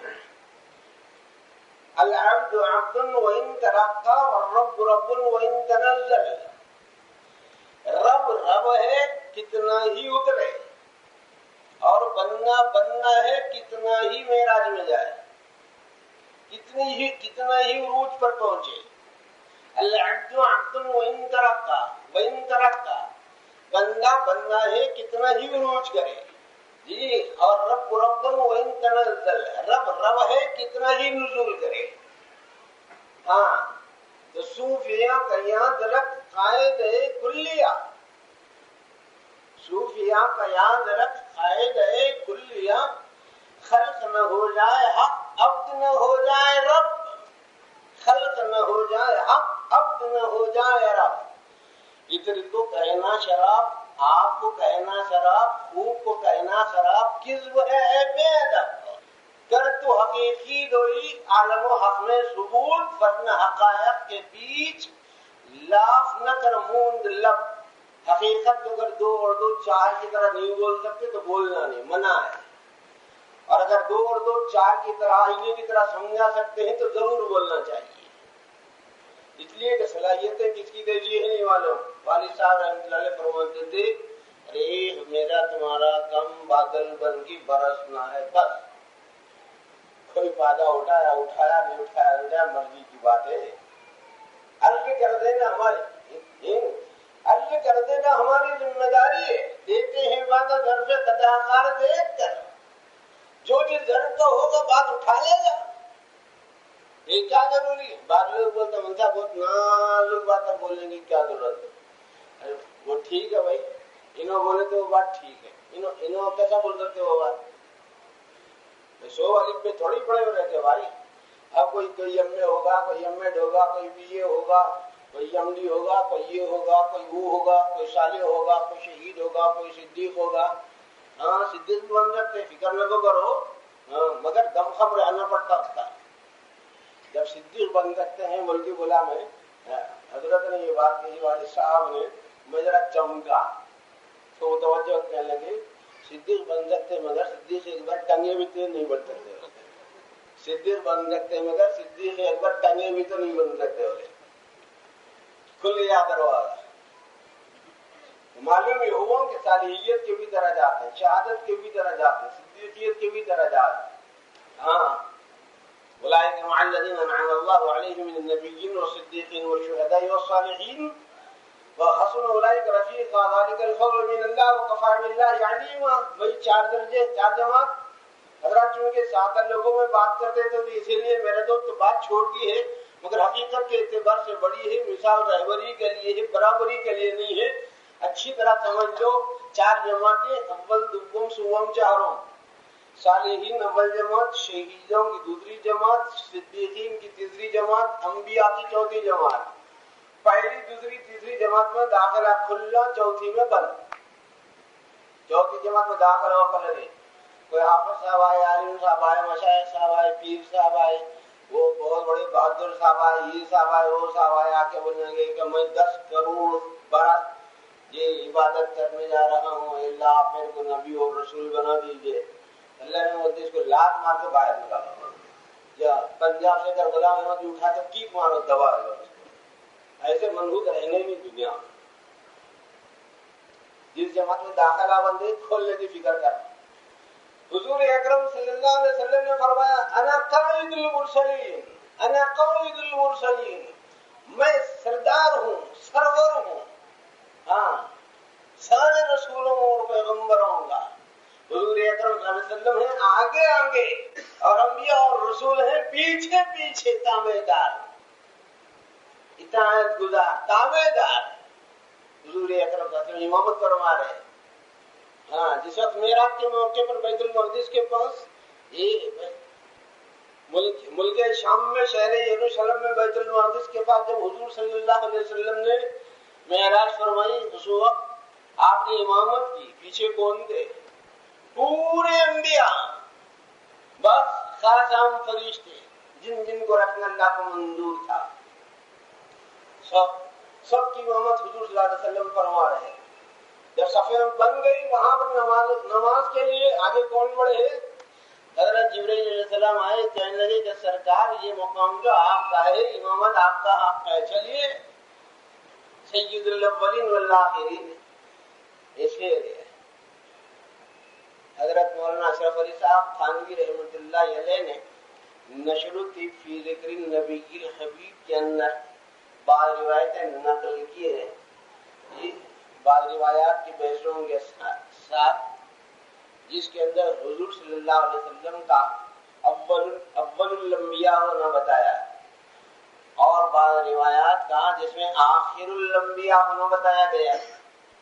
العبد عبد وإن ترقى والرب رب وإن تنزل. رب رب ہے کتنا ہی اترے اور بننا بننا ہے کتنا ہی معراج میں جائے، کتنی ہی کتنا ہی عروج پر پہنچے. العبد عبد وإن ترقى وإن ترقى، بندہ بننا ہے کتنا ہی عروج کرے جی. اور رب رب وإن تنزل، رب رب ہے کتنا ہی نزول کرے. ہاں تو صوفیہ کا یاد رکھ قائد کلیہ، صوفیہ کا یاد رکھ قائد کلیہ، خلق نہ ہو جائے حق عبد نہ ہو جائے رب، خلق نہ ہو جائے حق عبد نہ ہو جائے رب. ادھر کو کہنا شراب، آپ کو کہنا شراب، خوب کو کہنا شراب، کذب ہے اے بے ادب. گر تو حقیقی دوئی عالم و حق میں ثبوت، ورنہ حقائق کے بیچ لاف نہ کر موند لب. حقیقت کو اگر دو اور دو چار کی طرح نہیں بول سکتے تو بولنا نہیں، منع ہے. اور اگر دو اور دو چار کی طرح آئینے کی طرح سمجھا سکتے ہیں تو ضرور بولنا چاہیے. اس لیے کہ صلاحیتیں کس کی دیجیے ہے نہیں معلوم. والد صاحب رحمۃ اللہ علیہ فرماتے تھے ارے میرا تمہارا کم بادل بن کی برسنا ہے بس. کوئی فائدہ اٹھایا اٹھایا نہیں اٹھایا اٹھایا مرضی کی بات ہے. اللہ کر دینا ہماری اللہ کر دینا ہماری ذمہ داری ہے. دیتے ہیں وعدہ ظرف قداکار دیکھ کر، جو جس ظرف کا ہوگا بات اٹھا لے گا. یہ کیا ضروری ہے؟ بعض لوگ بولتے ہیں منصا بہت نازک باتیں بولیں گے، کیا ضرورت ہے؟ وہ ٹھیک ہے بھائی، انہوں بولے تو وہ بات ٹھیک ہے. انہوں انہوں کیسا بول سکتے وہ بات؟ سو والی پہ تھوڑی پڑے ہوئے رہتے بھائی. اب کوئی کوئی ایم اے ہوگا، کوئی ایم ایڈ ہوگا، کوئی بی اے ہوگا، کوئی ایم ڈی ہوگا، کوئی یہ ہوگا، کوئی وہ ہوگا، کوئی صالح ہوگا، کوئی شہید ہوگا، کوئی صدیق ہوگا. ہاں صدیق بن سکتے، فکر نہ تو کرو. ہاں مگر دم خم رہنا پڑتا ہوتا ہے. جب صدیق بن سکتے ہیں ملکی غلام ہے. حضرت نے یہ بات کہی، والد صاحب نے، میں ذرا چمکا تو وہ توجہ کہنے لگے صدیق بن سکتے مگر صدیق اکبر ٹنگے بھی تو نہیں بن سکتے. صدیق بن سکتے مگر صدیق اکبر ٹنگے بھی تو نہیں بن سکتے. کھل یاد کرو. معلوم یہ ہوا کہ صالحیت کے بھی درجات ہیں، شہادت کے بھی درجات ہیں، صدیقیت کے بھی درجات ہیں. ہاں اولئک مع الذین انعم اللہ علیہم من النبیین والصدیقین والشہداء والصالحین وحسن اولئک رفیقا ذلک الفضل من اللہ وکفی باللہ علیما. وہی چار درجے، چار جماعت. حضرات چونکہ سات لوگوں میں بات کرتے تھے تو اسی لیے میرے دوست بات چھوٹی ہے مگر حقیقت کے اعتبار سے بڑی ہے. مثال رہبری کے لیے ہے، برابری کے لیے نہیں ہے. اچھی طرح سمجھ لو. چار جماعتیں، اول دوم سوم چہاروں. صالحین اول جماعت، شہیدوں کی دوسری جماعت، صدیقین کی تیسری جماعت، انبیاء کی چوتھی جماعت. پہلی دوسری تیسری جماعت میں داخلہ کھلا، چوتھی میں بند. چوتھی جماعت میں داخلہ ہو کر لگے کوئی حافظ صاحب آئے، عالم صاحب آئے، مشائخ صاحب آئے، پیر صاحب آئے، وہ بہت بڑے بہادر صاحب آئے، یہ صاحب آئے، وہ صاحب آئے، آ کے بولنے لگے کہ میں دس کروڑ برس یہ عبادت کرنے جا رہا ہوں، اللہ آپ میرے کو نبی اور رسول بنا دیجیے. اللہ نے بولتے اس کو لات مار کے باہر نکالا. یا پنجاب سے اگر غلام احمد اٹھا تو کیک مارو، دبا دو. ایسے منحوس رہنے نہیں دنیا. جس جماعت میں داخلہ بندے کھولنے کی فکر کر. حضور اکرم صلی اللہ علیہ وسلم نے فرمایا انا قائد المرسلین، انا قائد المرسلین، میں سردار ہوں، سرور ہوں. ہاں سارے رسولوں اور پیغمبروں کا. حضور اکرم صلی اللہ علیہ وسلم ہیں آگے آگے اور انبیاء اور رسول ہیں پیچھے پیچھے، تابع دار، اطاعت گزار، تابع دار. حضور اکرم صلی اللہ علیہ وسلم امامت فرما رہے ہیں. ہاں جس وقت معراج کے موقع پر بیت المقدس کے پاس یہ ملک ملک شام میں شہر یروشلم میں بیت المقدس کے پاس جب حضور صلی اللہ علیہ وسلم نے معراج فرمائی اس وقت آپ نے امامت کی. پیچھے کون تھے؟ پورے انبیاء، بس خاص عام فرشتے جن جن کو رکھنا اللہ کو منظور تھا. سب سب کی امامت حضور صلی اللہ علیہ وسلم فرما رہے ہیں. جب صفیں بن گئی وہاں پر نماز نماز کے لیے آگے کون بڑھے؟ حضرت جبرائیل علیہ السلام آئے، کہنے لگے کہ سرکار یہ مقام جو آپ کا ہے، امامت آپ کا حق ہے، چلیے سید الاولین والآخرین. اس لیے حضرت مولانا اشرف علی صاحب تھانوی رحمۃ اللہ علیہ نے نشر الطب فی ذکر النبی الحبیب کے اندر بعض روایتیں نقل کی ہیں. یہ بعض روایات کی بحثوں کے ساتھ جس کے اندر حضور صلی اللہ علیہ وسلم کا اول اول الانبیاء ہونا بتایا ہے، اور بعض روایات کا جس میں آخر الانبیاء ہونا بتایا گیا ہے.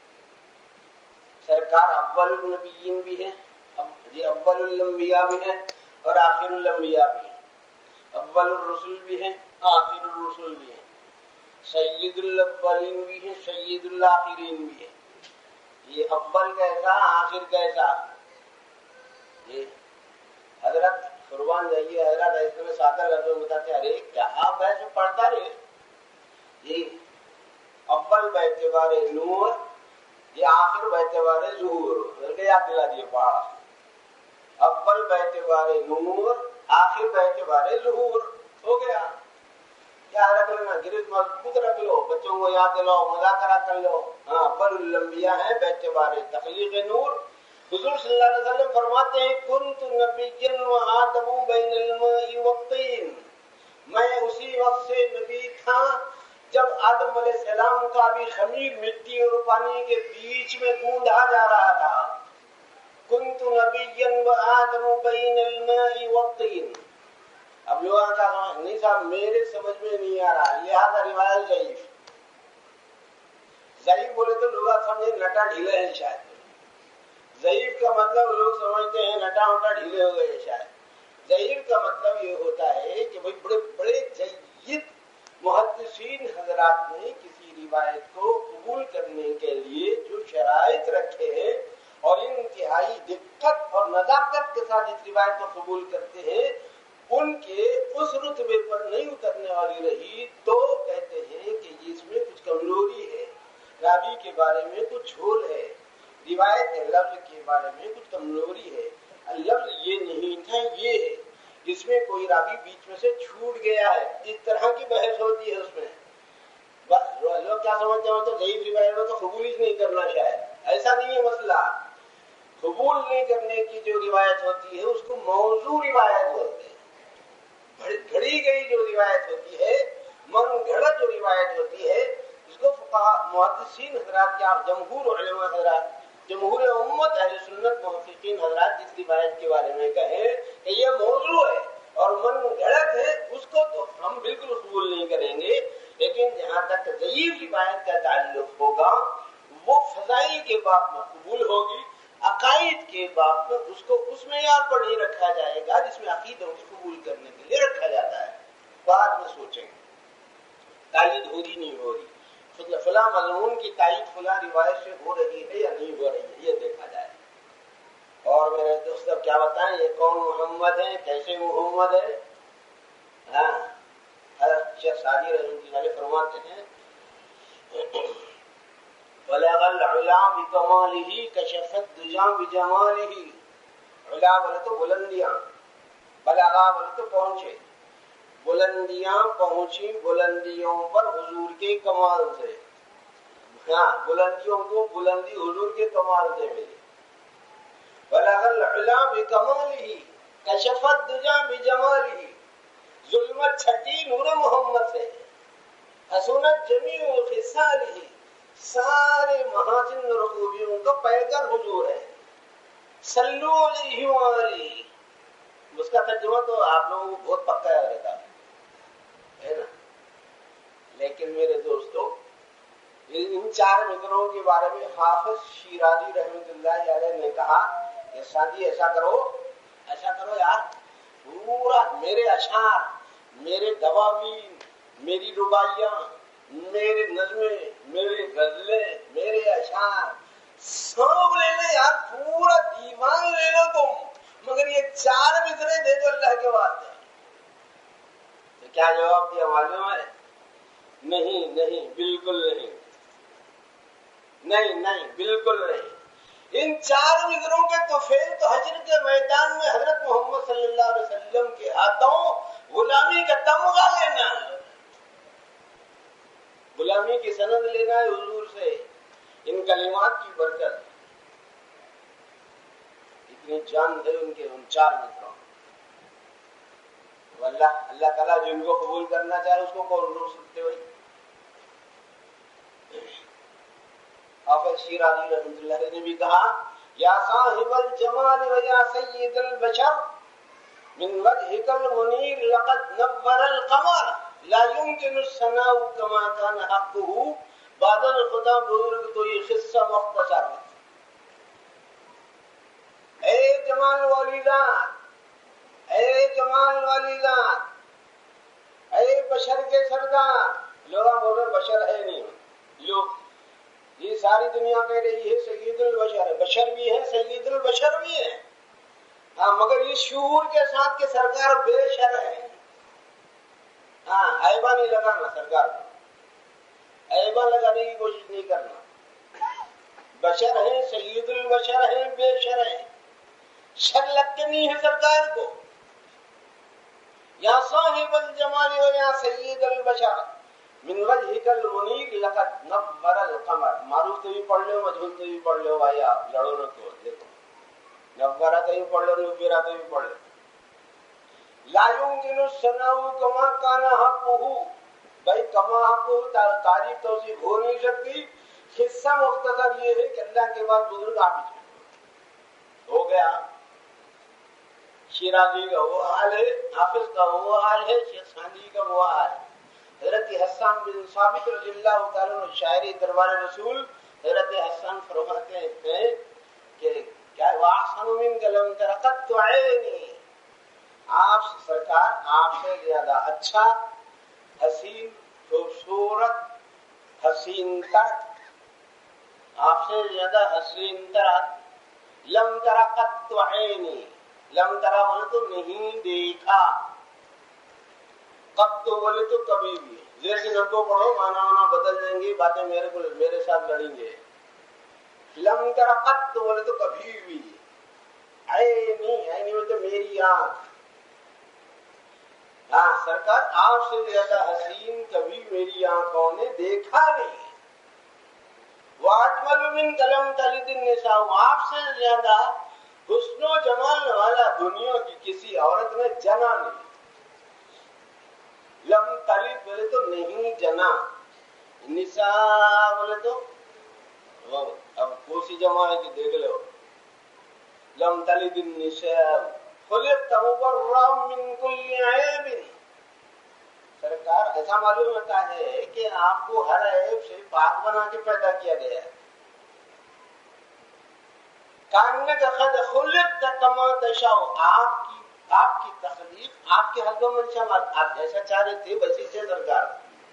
سرکار اول النبیین بھی ہے، جی اول الانبیاء بھی ہے اور آخر الانبیاء بھی ہے، اول الرسل بھی ہے آخر الرسل بھی ہے، سید الاولین بھی ہے سید الاخرین بھی ہے. یہ اول کیسا آخر کیسا؟ یہ حضرت قربان جائیے، حضرت ایسے میں سادہ لفظوں میں بتاتے ارے کیا آپ ایسے پڑھتا رہے. یہ اول باعتبار نور، یہ آخر باعتبار ظہور، بلکہ یاد دلا دیے پڑھا. اول باعتبار نور، آخر باعتبار ظہور، ہو گیا. یاد رکھ لینا، گرد مضبوط رکھ لو، بچوں کو یاد دلاؤ، مذاکرہ کر لو. ہاں اول الانبیاء ہے باعتبار تخلیق نور. حضور صلی اللہ علیہ وسلم فرماتے ہیں کنت نبیا وآدم بین الماء والطین، میں اسی وقت سے نبی تھا جب آدم علیہ السلام کا بھی خمیر مٹی اور پانی کے بیچ میں گوندا جا رہا تھا. کنت نبیا وآدم بین الماء والطین. اب لوگوں کا سمجھ نہیں صاحب میرے سمجھ میں نہیں آ رہا، لہذا روایت ضعیف. ضعیف بولے تو لوگ سمجھے نٹا ڈھیلے ہیں شاید. ضعیف کا مطلب لوگ سمجھتے ہیں نٹا وٹا ڈھیلے ہو گئے شاید. ضعیف کا مطلب یہ ہوتا ہے کہ بھائی بڑے بڑے جید محدثین حضرات نے کسی روایت کو قبول کرنے کے لیے جو شرائط رکھے ہیں اور انتہائی دقت اور نزاکت کے ساتھ اس روایت کو قبول کرتے ہیں، ان کے اس رتبے پر نہیں اترنے والی رہی تو کہتے ہیں کہ اس میں کچھ کمزوری ہے، راوی کے بارے میں کچھ جھول ہے، روایت کے لفظ کے بارے میں کچھ کمزوری ہے. لفظ یہ نہیں تھا، یہ ہے، جس میں کوئی راوی بیچ میں سے چھوٹ گیا ہے. اس طرح کی بحث ہوتی ہے اس میں. بس لوگ کیا سمجھتے ہیں تو ضعیف روایت میں تو قبول ہی نہیں کرنا شاید. ایسا نہیں ہے مسئلہ. قبول نہیں کرنے کی جو روایت ہوتی ہے اس کو موضوع روایت بولتے ہیں. گھڑی گئی جو روایت ہوتی ہے، من گھڑت جو روایت ہوتی ہے، اس کو فقہاء محدثین حضرات کیا جمہور علماء حضرات، جمہور امت اہل سنت محققین حضرات جس روایت کے بارے میں کہیں کہ یہ موضوع ہے اور من گھڑت ہے، اس کو تو ہم بالکل قبول نہیں کریں گے. لیکن جہاں تک ضعیف روایت کا تعلق ہوگا وہ فضائی کے باب میں قبول ہوگی، عقائد کے باب میں اس کو اس معیار پر نہیں رکھا جائے گا جس میں عقیدوں کو قبول کرنے کے لیے رکھا جاتا ہے. بعد میں سوچیں گے تائید ہو رہی نہیں ہو رہی، فلاں مضمون کی تائید فلاں روایت سے ہو رہی ہے یا نہیں ہو رہی ہے، یہ دیکھا جائے. اور میرے دوست اب کیا بتائیں یہ کون محمد ہے، کیسے محمد ہے. ہاں حضرت شیخ سعدی رحمۃ اللہ علیہ فرماتے ہیں بلغ العلا بکمالہ کشف الدجی بجمالہ. علا بولے تو بلندیاں، بلغا بولے تو پہنچے، بلندیاں پہنچی بلندیوں پر حضور کے کمال سے. ہاں بلندیوں کو بلندی حضور کے کمال سے ملی. بلغ العلا بکمالہ کشف الدجی بجمالہ. ظلمت چھٹی نور محمد سے، حسنت جمیع خصالہ. سارے محاسن اور خوبیوں کا پیکر حضور ہے. صلو علیہ وآلہ. اس کا ترجمہ تو آپ لوگوں کو بہت پکا یاد رہتا ہے نا. لیکن میرے دوستو ان چار مصروں کے بارے میں حافظ شیرازی رحمۃ اللہ علیہ نے کہا کہ سادی ایسا کرو ایسا کرو یار، پورا میرے اشعار، میرے دواوین، میری رباعیاں، میرے نظمیں، میرے غزلیں، میرے اشعار سب لے لے یار، پورا دیوان لے لو تم، مگر یہ چار مصرے دے دو اللہ کے واسطے. تو کیا جواب دیا معلوم ہے؟ نہیں نہیں بالکل نہیں نہیں نہیں بالکل نہیں. ان چار وزروں کے توفیل تو حشر کے میدان میں حضرت محمد صلی اللہ علیہ وسلم کے ہاتھوں غلامی کا تمغہ لینا ہے, غلامی کی سند لینا ہے حضور سے. ان کلمات کی برکت اتنی جان ہے ان کے ان چار وزروں. اللہ اللہ تعالیٰ جن کو قبول کرنا چاہے اس کو کون روک سکتے ہوئی. حافظ شیرازی رحمۃ اللہ علیہ نے بھی کہا یا صاحب الجمال و یا سید البشر من وجهك المنیر لقد نور القمر لا يمكن الثناء كما كان حقه بادل خدا بزرگ تو یہ قصہ مختصر. اے جمال والی ذات, اے جمال والی ذات, اے بشر کے سردار. لوگ بولے بشر ہے نہیں, لوگ یہ ساری دنیا کہہ رہی ہے سید البشر ہے, بشر بھی ہے سید البشر بھی ہے, ہاں مگر یہ شعور کے ساتھ کہ سرکار بے شر ہے. ہاں عیبہ نہیں لگانا سرکار کو, عیبہ لگانے کی کوشش نہیں کرنا. بشر ہے سید البشر ہے بے شر ہے, شر لگ کے نہیں ہے سرکار کو. یا صاحب الجمال و یا سید البشر من وجهك المنیر لقد نور القمر. معروف تو بھی پڑھ لو, مجہول تو بھی پڑھ لو, بھائی آپ لڑو نہ تو دیکھو. نورا تو بھی پڑھ لو, نبیرا تو بھی پڑھ لو. لا يمكن الثناء كما كان حقه, بھائی کما حقه تعریف توصیف ہو نہیں سکتی. حصہ مختصر یہ ہے کہ اللہ کے بعد بزرگ آپ ہی ہو گیا. شیرازی کا وہ حال ہے, حافظ کا وہ حال ہے, شیخ ساندھی کا وہ حال ہے. حضرت حسان بن ثابت رضی اللہ تعالیٰ عنہ شاعری دربار رسول, حضرت حسان فرماتے ہیں کہ کیا واحسن منک لم تر قط عینی, آپ سرکار آپ سے زیادہ اچھا, حسین, خوبصورت, حسین تر, آپ سے زیادہ حسین تر, لم تر قط عینی, لم ترا بولے تو نہیں دیکھا, قط تو بولے تو کبھی بھی. زیر کی نقطوں پڑھو, مانا وانا بدل جائیں گی, باتیں میرے کو میرے ساتھ لڑیں گے. لم ترا قط تو بولے تو کبھی بھی, عینی عینی میں تو میری آنکھ. ہاں سرکار آپ سے زیادہ حسین کبھی میری آنکھوں نے دیکھا نہیں. واجمل من کلم تلد النساء, آپ سے زیادہ حسن و جمال والا دنیا کی کسی عورت نے جنا نہیں. لم تلد بولے تو نہیں جنا, نساء بولے تو اب کوسی جمع ہے کہ دیکھ لو. لم تلد النساء خلقت مبرأ من كل عیب. سرکار ایسا معلوم ہوتا ہے کہ آپ کو ہر عیب سے پاک بنا کے پیدا کیا گیا ہے. کانک قد خلقت کما تشاء, آپ کی آپ کی تخلیق آپ کے حد و منشا, آپ جیسا چاہ رہے تھے ویسے تھے سرکار.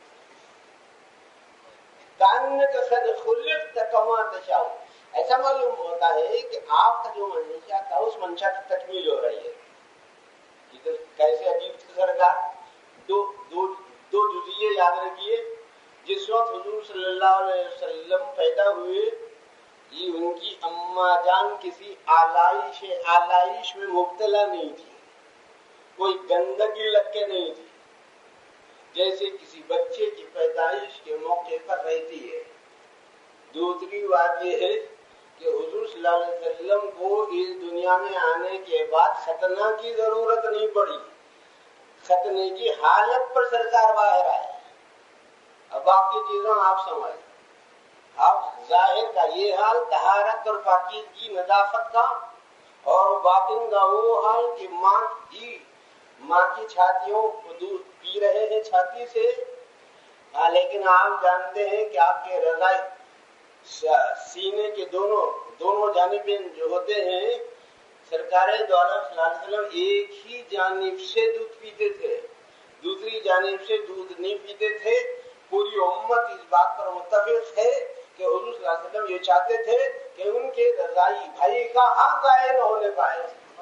کانک قد خلقت کما تشاء, ایسا معلوم ہوتا ہے کہ آپ کا جو منشا تھا اس منشا کی تکمیل ہو رہی ہے. کیسے عجیب تھے سرکار. دو دو دو جزئیے یاد رکھیے. جس وقت حضور صلی اللہ علیہ وسلم پیدا ہوئے, یہ ان کی اماں جان کسی آلائش آلائش میں مبتلا نہیں تھی, کوئی گندگی لگ کے نہیں تھی, جیسے کسی بچے کی پیدائش کے موقع پر رہتی ہے. دوسری بات یہ ہے کہ حضور صلی اللہ علیہ وسلم کو اس دنیا میں آنے کے بعد ختنہ کی ضرورت نہیں پڑی. ختنے کی حالت پر سرکار باہر آئے. اب باقی چیزوں آپ سمجھ, اب ظاہر کا یہ حال طہارت اور پاکیزگی نظافت کا, اور باطن کا وہ حال کہ ماں کی ماں کی چھاتیوں کو دودھ پی رہے ہیں چھاتی سے. ہاں لیکن آپ جانتے ہیں کہ آپ کے رضائی سینے کے دونوں دونوں جانبیں جو ہوتے ہیں, سرکار دو عالم صلی اللہ علیہ وسلم ایک ہی جانب سے دودھ پیتے تھے, دوسری جانب سے دودھ نہیں پیتے تھے. پوری امت اس بات پر متفق ہے کہ حضور صلی اللہ علیہ وسلم یہ چاہتے تھے کہ ان کے رضائی بھائی کا حق ضائع نہ ہونے پائے.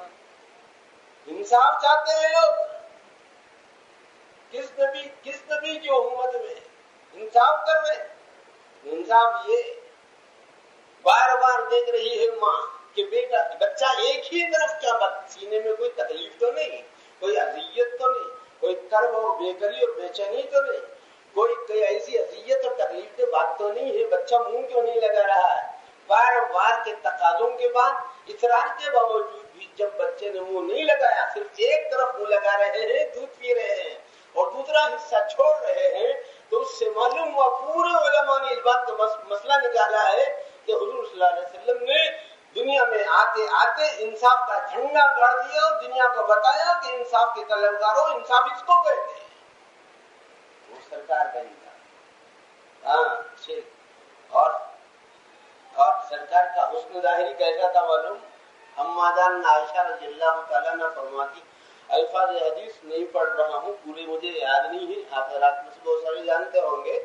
انصاف چاہتے ہیں لوگ. کس نبی کس نبی کی امت میں انصاف کر رہے. انصاف یہ बार बार देख रही है माँ कि बेटा बच्चा एक ही तरफ क्या बात, सीने में कोई तकलीफ तो नहीं, कोई अजियत तो नहीं, कोई कर्ब और बेकरी और बेचैनी तो नहीं, कोई कोई ऐसी अजियत और तकलीफ की बात तो नहीं है, बच्चा मुंह क्यों नहीं लगा रहा है। बार बार के तकाजों के बाद इसरार के बावजूद भी जब बच्चे ने मुंह नहीं लगाया, सिर्फ एक तरफ मुंह लगा रहे हैं, दूध पी रहे हैं और दूसरा हिस्सा छोड़ रहे हैं, तो उससे मालूम हुआ पूरे उलमा ने इस बात का मस, मसला निकाला है कि हुजूर सल्लल्लाहु अलैहि वसल्लम ने दुनिया में आते आते इंसाफ का झंडा गाड़ दिया और दुनिया को बताया कि इंसाफ के तलबगारों, इंसाफ इसको कहते हैं। वो सरकार का इंसाफ। हाँ ठीक। और और सरकार का हुस्न ज़ाहिरी कैसा था मालूम? अम्माजान आयशा रज़ियल्लाहु ताला अन्हा फरमाती, अल्फाज हदीस नहीं पढ़ रहा हूँ, पूरे मुझे याद नहीं है, आप रात में से बहुत सारे जानते होंगे।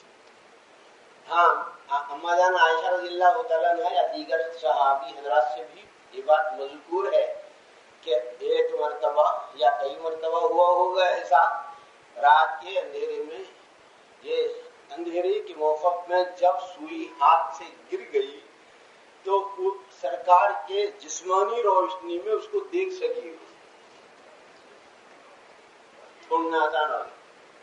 हाँ, अम्माजान आयशा रज़ियल्लाहु ताला अन्हा या दीगर सहाबी हजरात से भी ये बात मज़कूर है कि एक मरतबा या कई मरतबा हुआ होगा ऐसा, रात के अंधेरे में, ये अंधेरे के मौसम में जब सुई हाथ से गिर गई तो सरकार के जिस्मानी रोशनी में उसको देख सकी, छोड़ना आसान हो।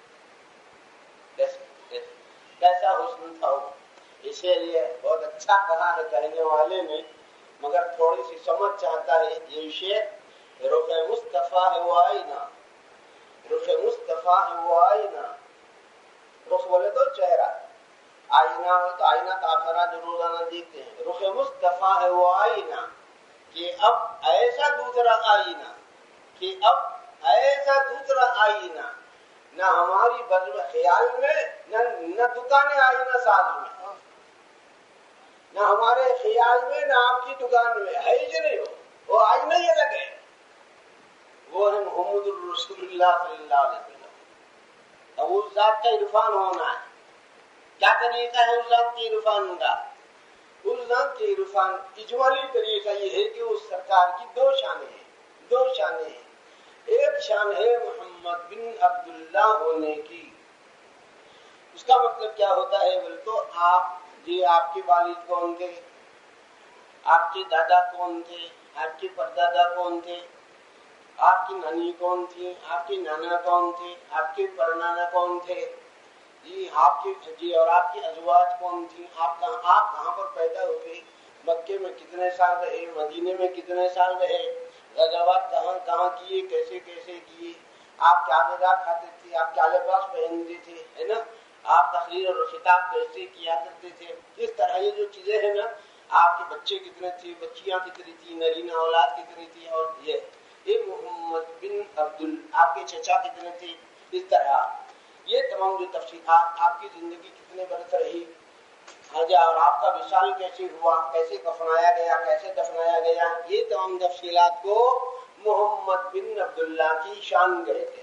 कैसा हुस्न था वो, इसीलिए बहुत अच्छा कहा है कहने वाले ने, मगर थोड़ी सी समझ चाहता है ये शेर। रुखे मुस्तफा है वो आईना, रुखे मुस्तफा है वो आईना, रुख बोले तो चेहरा, आईना हो तो आईना काफरा जो रोजाना देखते हैं। रुखे मुस्तफा है वो आईना कि अब ऐसा दूसरा आईना, कि अब ऐसा दूसरा आईना, न हमारी बज़्म ख्याल में, न न दुकान आईना साज में, न हमारे ख्याल में, न आपकी दुकान में है ही नहीं, हो वो आईना ही अलग है। वो है मुहम्मदुर रसूलुल्लाह सल्लल्लाहु अलैहि वसल्लम। अब उस जात का इरफान होना है, क्या तरीका है उस जात के इरफान का? उस जात के इरफान इजमाली तरीका ये है कि उस सरकार की दो शानें हैं, दो शानें हैं। एक शान है मोहम्मद बिन अब्दुल्ला होने की। उसका मतलब क्या होता है बोले तो, आप जी आपके वालिद कौन थे, आपके दादा कौन थे, आपके परदादा कौन थे, आपकी नानी कौन थी, आपके नाना कौन थे, आपके परनाना कौन थे जी, आपके जी और आपकी अज़वाज कौन थी, आप कहाँ आप कहाँ पर पैदा हुए, मक्के में कितने साल रहे, मदीने में कितने साल रहे, गज़वात कहाँ कहाँ किए, कैसे कैसे किए, आप क्या गज़ा खाते थे, आप क्या लिबास पहनते थे, है ना, आप तकरीर और खिताब कैसे किया करते थे। इस तरह ये जो चीजें हैं ना, आपके बच्चे कितने थे, बच्चियां कितनी थी, नरीना औलाद कितनी थी, और ये ये मोहम्मद बिन अब्दुल आपके चचा कितने थे, इस तरह ये तमाम जो तफसीलात, आपकी जिंदगी कितने बरस रही, हाजा और आपका विशाल कैसे हुआ, कैसे कफनाया गया, कैसे दफनाया गया, ये तमाम तफसीलात को मोहम्मद बिन अब्दुल्ला की शान कहते हैं।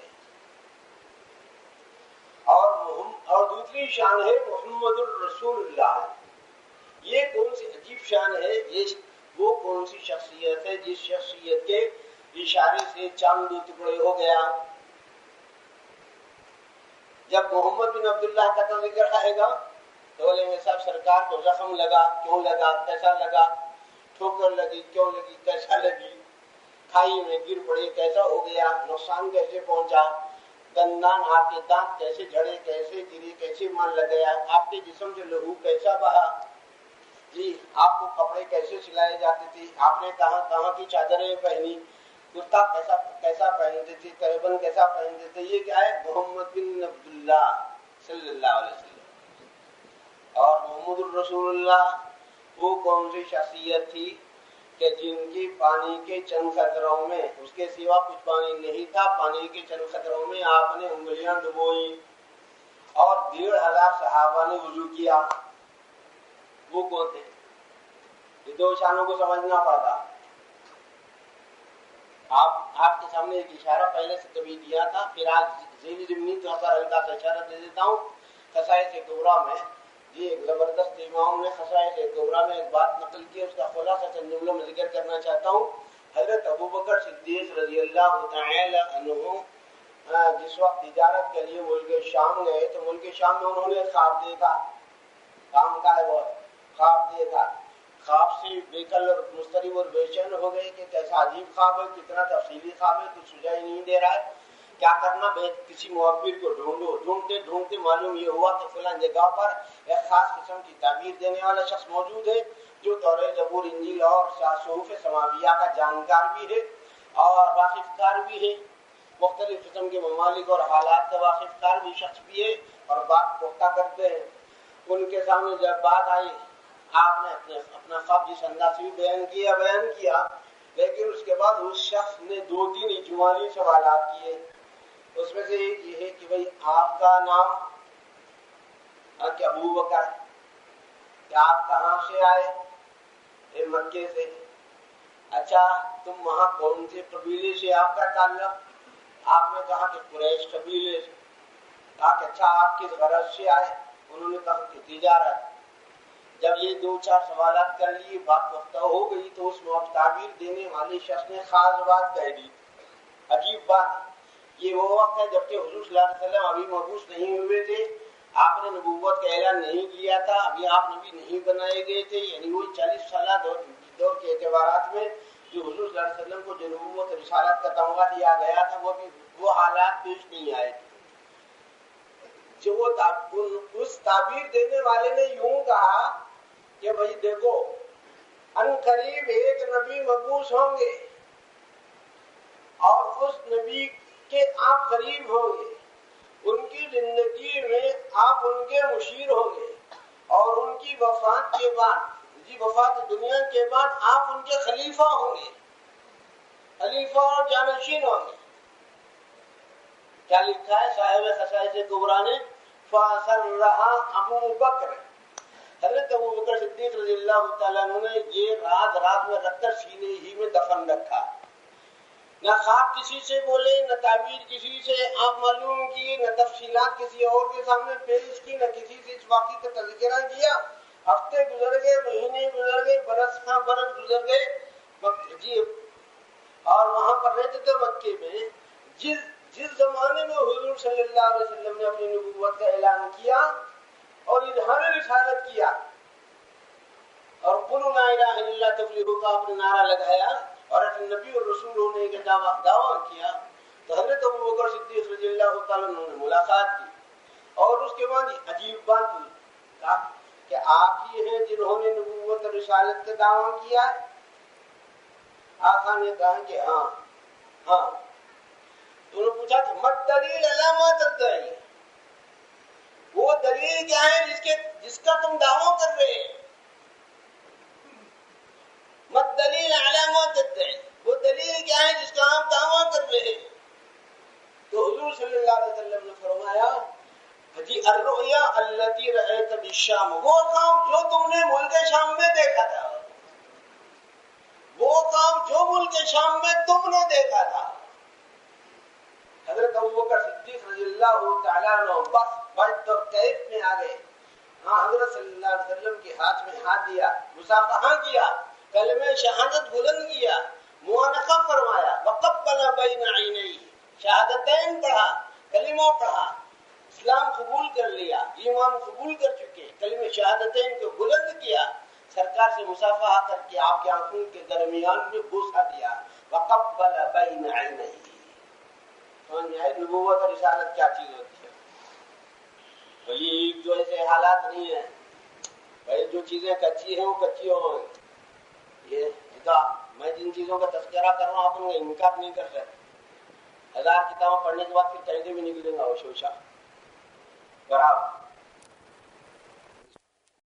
और और दूसरी शान है मुहम्मदुर रसूलुल्लाह। ये कौन सी अजीब शान है, ये वो कौन सी शख्सियत है जिस शख्सियत के इशारे से चांद दो टुकड़े हो गया। जब मोहम्मद बिन अब्दुल्लाह का जिक्र आएगा तो बोलेंगे साहब सरकार को जख्म लगा, क्यों लगा, कैसा लगा, ठोकर लगी, क्यों लगी, कैसा लगी, खाई में गिर पड़े, कैसा हो गया, नुकसान कैसे पहुंचा, दंदान आपके दांत कैसे झड़े, कैसे गिरे, कैसे मन लग गया, आपके जिस्म से लहू कैसा बहा जी, आपको कपड़े कैसे सिलाए जाते थे, आपने कहां कहां की चादरें पहनी, कुर्ता कैसा कैसा पहनते थे, तहबन कैसा पहनते थे। ये क्या है, मोहम्मद बिन अब्दुल्ला सल्लल्लाहु अलैहि वसल्लम। और मोहम्मद रसूलुल्लाह वो कौन सी शख्सियत थी कि जिनकी पानी के चंद खतरों में, उसके सिवा कुछ पानी नहीं था, पानी के चंद खतरों में आपने उंगलियां डुबोई और डेढ़ हजार सहाबा ने वुजू किया। वो कौन थे? ये दो शानों को समझना पड़ता। आप आपके सामने एक इशारा पहले से कभी दिया था, फिर आज ज़ेली ज़मीनी तौर पर हल्का सा इशारा दे देता हूँ। खसाइस कुबरा में ये एक जबरदस्त इमाम ने खसाइस कुबरा में एक बात नकल की, उसका खुलासा चंद जुमलों में जिक्र करना चाहता हूँ। हजरत अबू बकर सिद्दीक रज़ियल्लाहु तआला अन्हु जिस वक्त तिजारत के लिए मुल्क शाम गए तो मुल्क शाम में उन्होंने ख्वाब देखा, काम का है बहुत ख्वाब देखा। خواب سے بےقل اور مضطرب اور بے چین ہو گئے کہ کیسا عجیب خواب ہے، کتنا تفصیلی خواب ہے، کچھ سجائی نہیں دے رہا ہے، کیا کرنا؟ کسی معبر کو ڈھونڈو۔ ڈھونڈتے ڈھونڈتے معلوم یہ ہوا کہ فلاں جگہ پر ایک خاص قسم کی تعبیر دینے والا شخص موجود ہے جو تورات، زبور، انجیل اور صحف سماویہ کا جانکار بھی ہے اور واقف کار بھی ہے، مختلف قسم کے ممالک اور حالات کا واقف کار بھی شخص بھی ہے اور بات پختہ کرتے ہیں۔ ان کے سامنے جب بات آئی، آپ نے اپنے اپنا خواب جس انداز سے بھی بیان کیا بیان کیا لیکن اس کے بعد اس شخص نے دو تین اجمالی سوالات کیے۔ اس میں سے ایک یہ ہے کہ بھئی آپ کا نام کہ ابو بکر، کہ آپ کہاں سے آئے؟ اے مکے سے۔ اچھا، تم وہاں کون سے قبیلے سے آپ کا تعلق؟ آپ نے کہا کہ قریش قبیلے سے۔ کہا کہ اچھا، آپ کس غرض سے آئے؟ انہوں نے کہا کہ تجارت۔ جب یہ دو چار سوالات کر لیے، بات پختہ ہو گئی تو اس میں تعبیر دینے والے شخص نے خاص بات کہہ دی، عجیب بات۔ یہ وہ وقت ہے جبکہ حضور صلی اللہ علیہ وسلم ابھی مبعوث نہیں ہوئے تھے، آپ نے نبوت کا اعلان نہیں کیا تھا، ابھی آپ نبی نہیں بنائے گئے تھے، یعنی وہی چالیس سالہ دور, دور کے اعتبارات میں جو حضور صلی اللہ علیہ وسلم کو جو نبوت رسالت کا تمغہ دیا گیا تھا وہ بھی وہ حالات پیش نہیں آئے تھے۔ جو وہ اس تعبیر دینے والے نے یوں کہا کہ بھائی دیکھو، ان قریب ایک نبی مبعوث ہوں گے اور اس نبی کے آپ قریب ہوں گے، ان کی زندگی میں آپ ان کے مشیر ہوں گے اور ان کی وفات کے بعد جی وفات دنیا کے بعد آپ ان کے خلیفہ ہوں گے، خلیفہ اور جانشین ہوں گے۔ کیا لکھا ہے صاحب خصائص کبریٰ نے؟ فَأَسَرَّهَا ابو بکر، حضرت ابو بکر صدیق رضی اللہ تعالیٰ عنہ نے یہ رات رات میں رکھ کر سینے ہی میں دفن رکھا، نہ خواب کسی سے بولے، نہ تعبیر کسی سے آپ معلوم کیے، نہ تفصیلات کسی اور کے سامنے پیش کی، نہ کسی سے اس واقعے کا تذکرہ کیا۔ ہفتے گزر گئے، مہینے گزر گئے، برس ہاں برس گزر گئے جی، اور وہاں پر رہتے تھے مکے میں۔ جس جس زمانے میں حضور صلی اللہ علیہ وسلم نے اپنی نبوت کا اعلان کیا اور اظہار رسالت کیا اور قُلُوا لَا إِلَٰهَ إِلَّا اللَّهُ تُفْلِحُوا کا آپ نے نعرہ لگایا اور اپنے نبی اور رسول ہونے کا دعویٰ دعویٰ کیا، تو حضرت ابو بکر صدیق رضی اللہ تعالیٰ عنہ نے ملاقات کی اور اس کے بعد عجیب بات ہوئی، کہا کہ آپ ہی ہیں جنہوں نے نبوت اور رسالت کا دعویٰ کیا ہے؟ آقا نے کہا کہ ہاں ہاں۔ تو انہوں نے پوچھا کہ مت دلیل علی ما تدعی، وہ دلیل کیا ہے جس کے جس کا تم دعویٰ کر رہے ہیں؟ مت دلیل علی ما تدعی، وہ دلیل کیا ہے جس کا آپ دعویٰ کر رہے ہیں؟ تو حضور صلی اللہ علیہ وسلم نے فرمایا جی الرؤیا التي رأيت بالشام، وہ کام جو تم نے ملک شام میں دیکھا تھا، وہ کام جو ملک شام میں تم نے دیکھا تھا۔ حضرت ابو بکر صدیق رضی اللہ تعالیٰ عنہ بس بڑھ اور کیف میں آ گئے، ہاں حضرت صلی اللہ علیہ وسلم کے ہاتھ میں ہاتھ دیا، مصافحہ کیا، کلمہ شہادت بلند کیا، معانقہ فرمایا، وقبل بین عینیہ، شہادتین پڑھا، کلمہ پڑھا، اسلام قبول کر لیا، ایمان قبول کر چکے، کلمہ شہادتین کو بلند کیا، سرکار سے مصافحہ کر کے آپ کی آنکھوں کے درمیان میں بوسہ دیا، وقبل بین عینیہ۔ سمجھ آئے نبوت اور رسالت کیا چیز ہوتی ہے؟ بھائی جو ایسے حالات نہیں ہیں، بھائی جو چیزیں کچی ہیں وہ کچی ہوں گی۔ یہ میں جن چیزوں کا تذکرہ کر رہا ہوں آپ ان کا انکار نہیں کر سکتے۔ ہزار کتابیں پڑھنے کے بعد پھر کہیں بھی نکلیں گا وہ شوشا برابر۔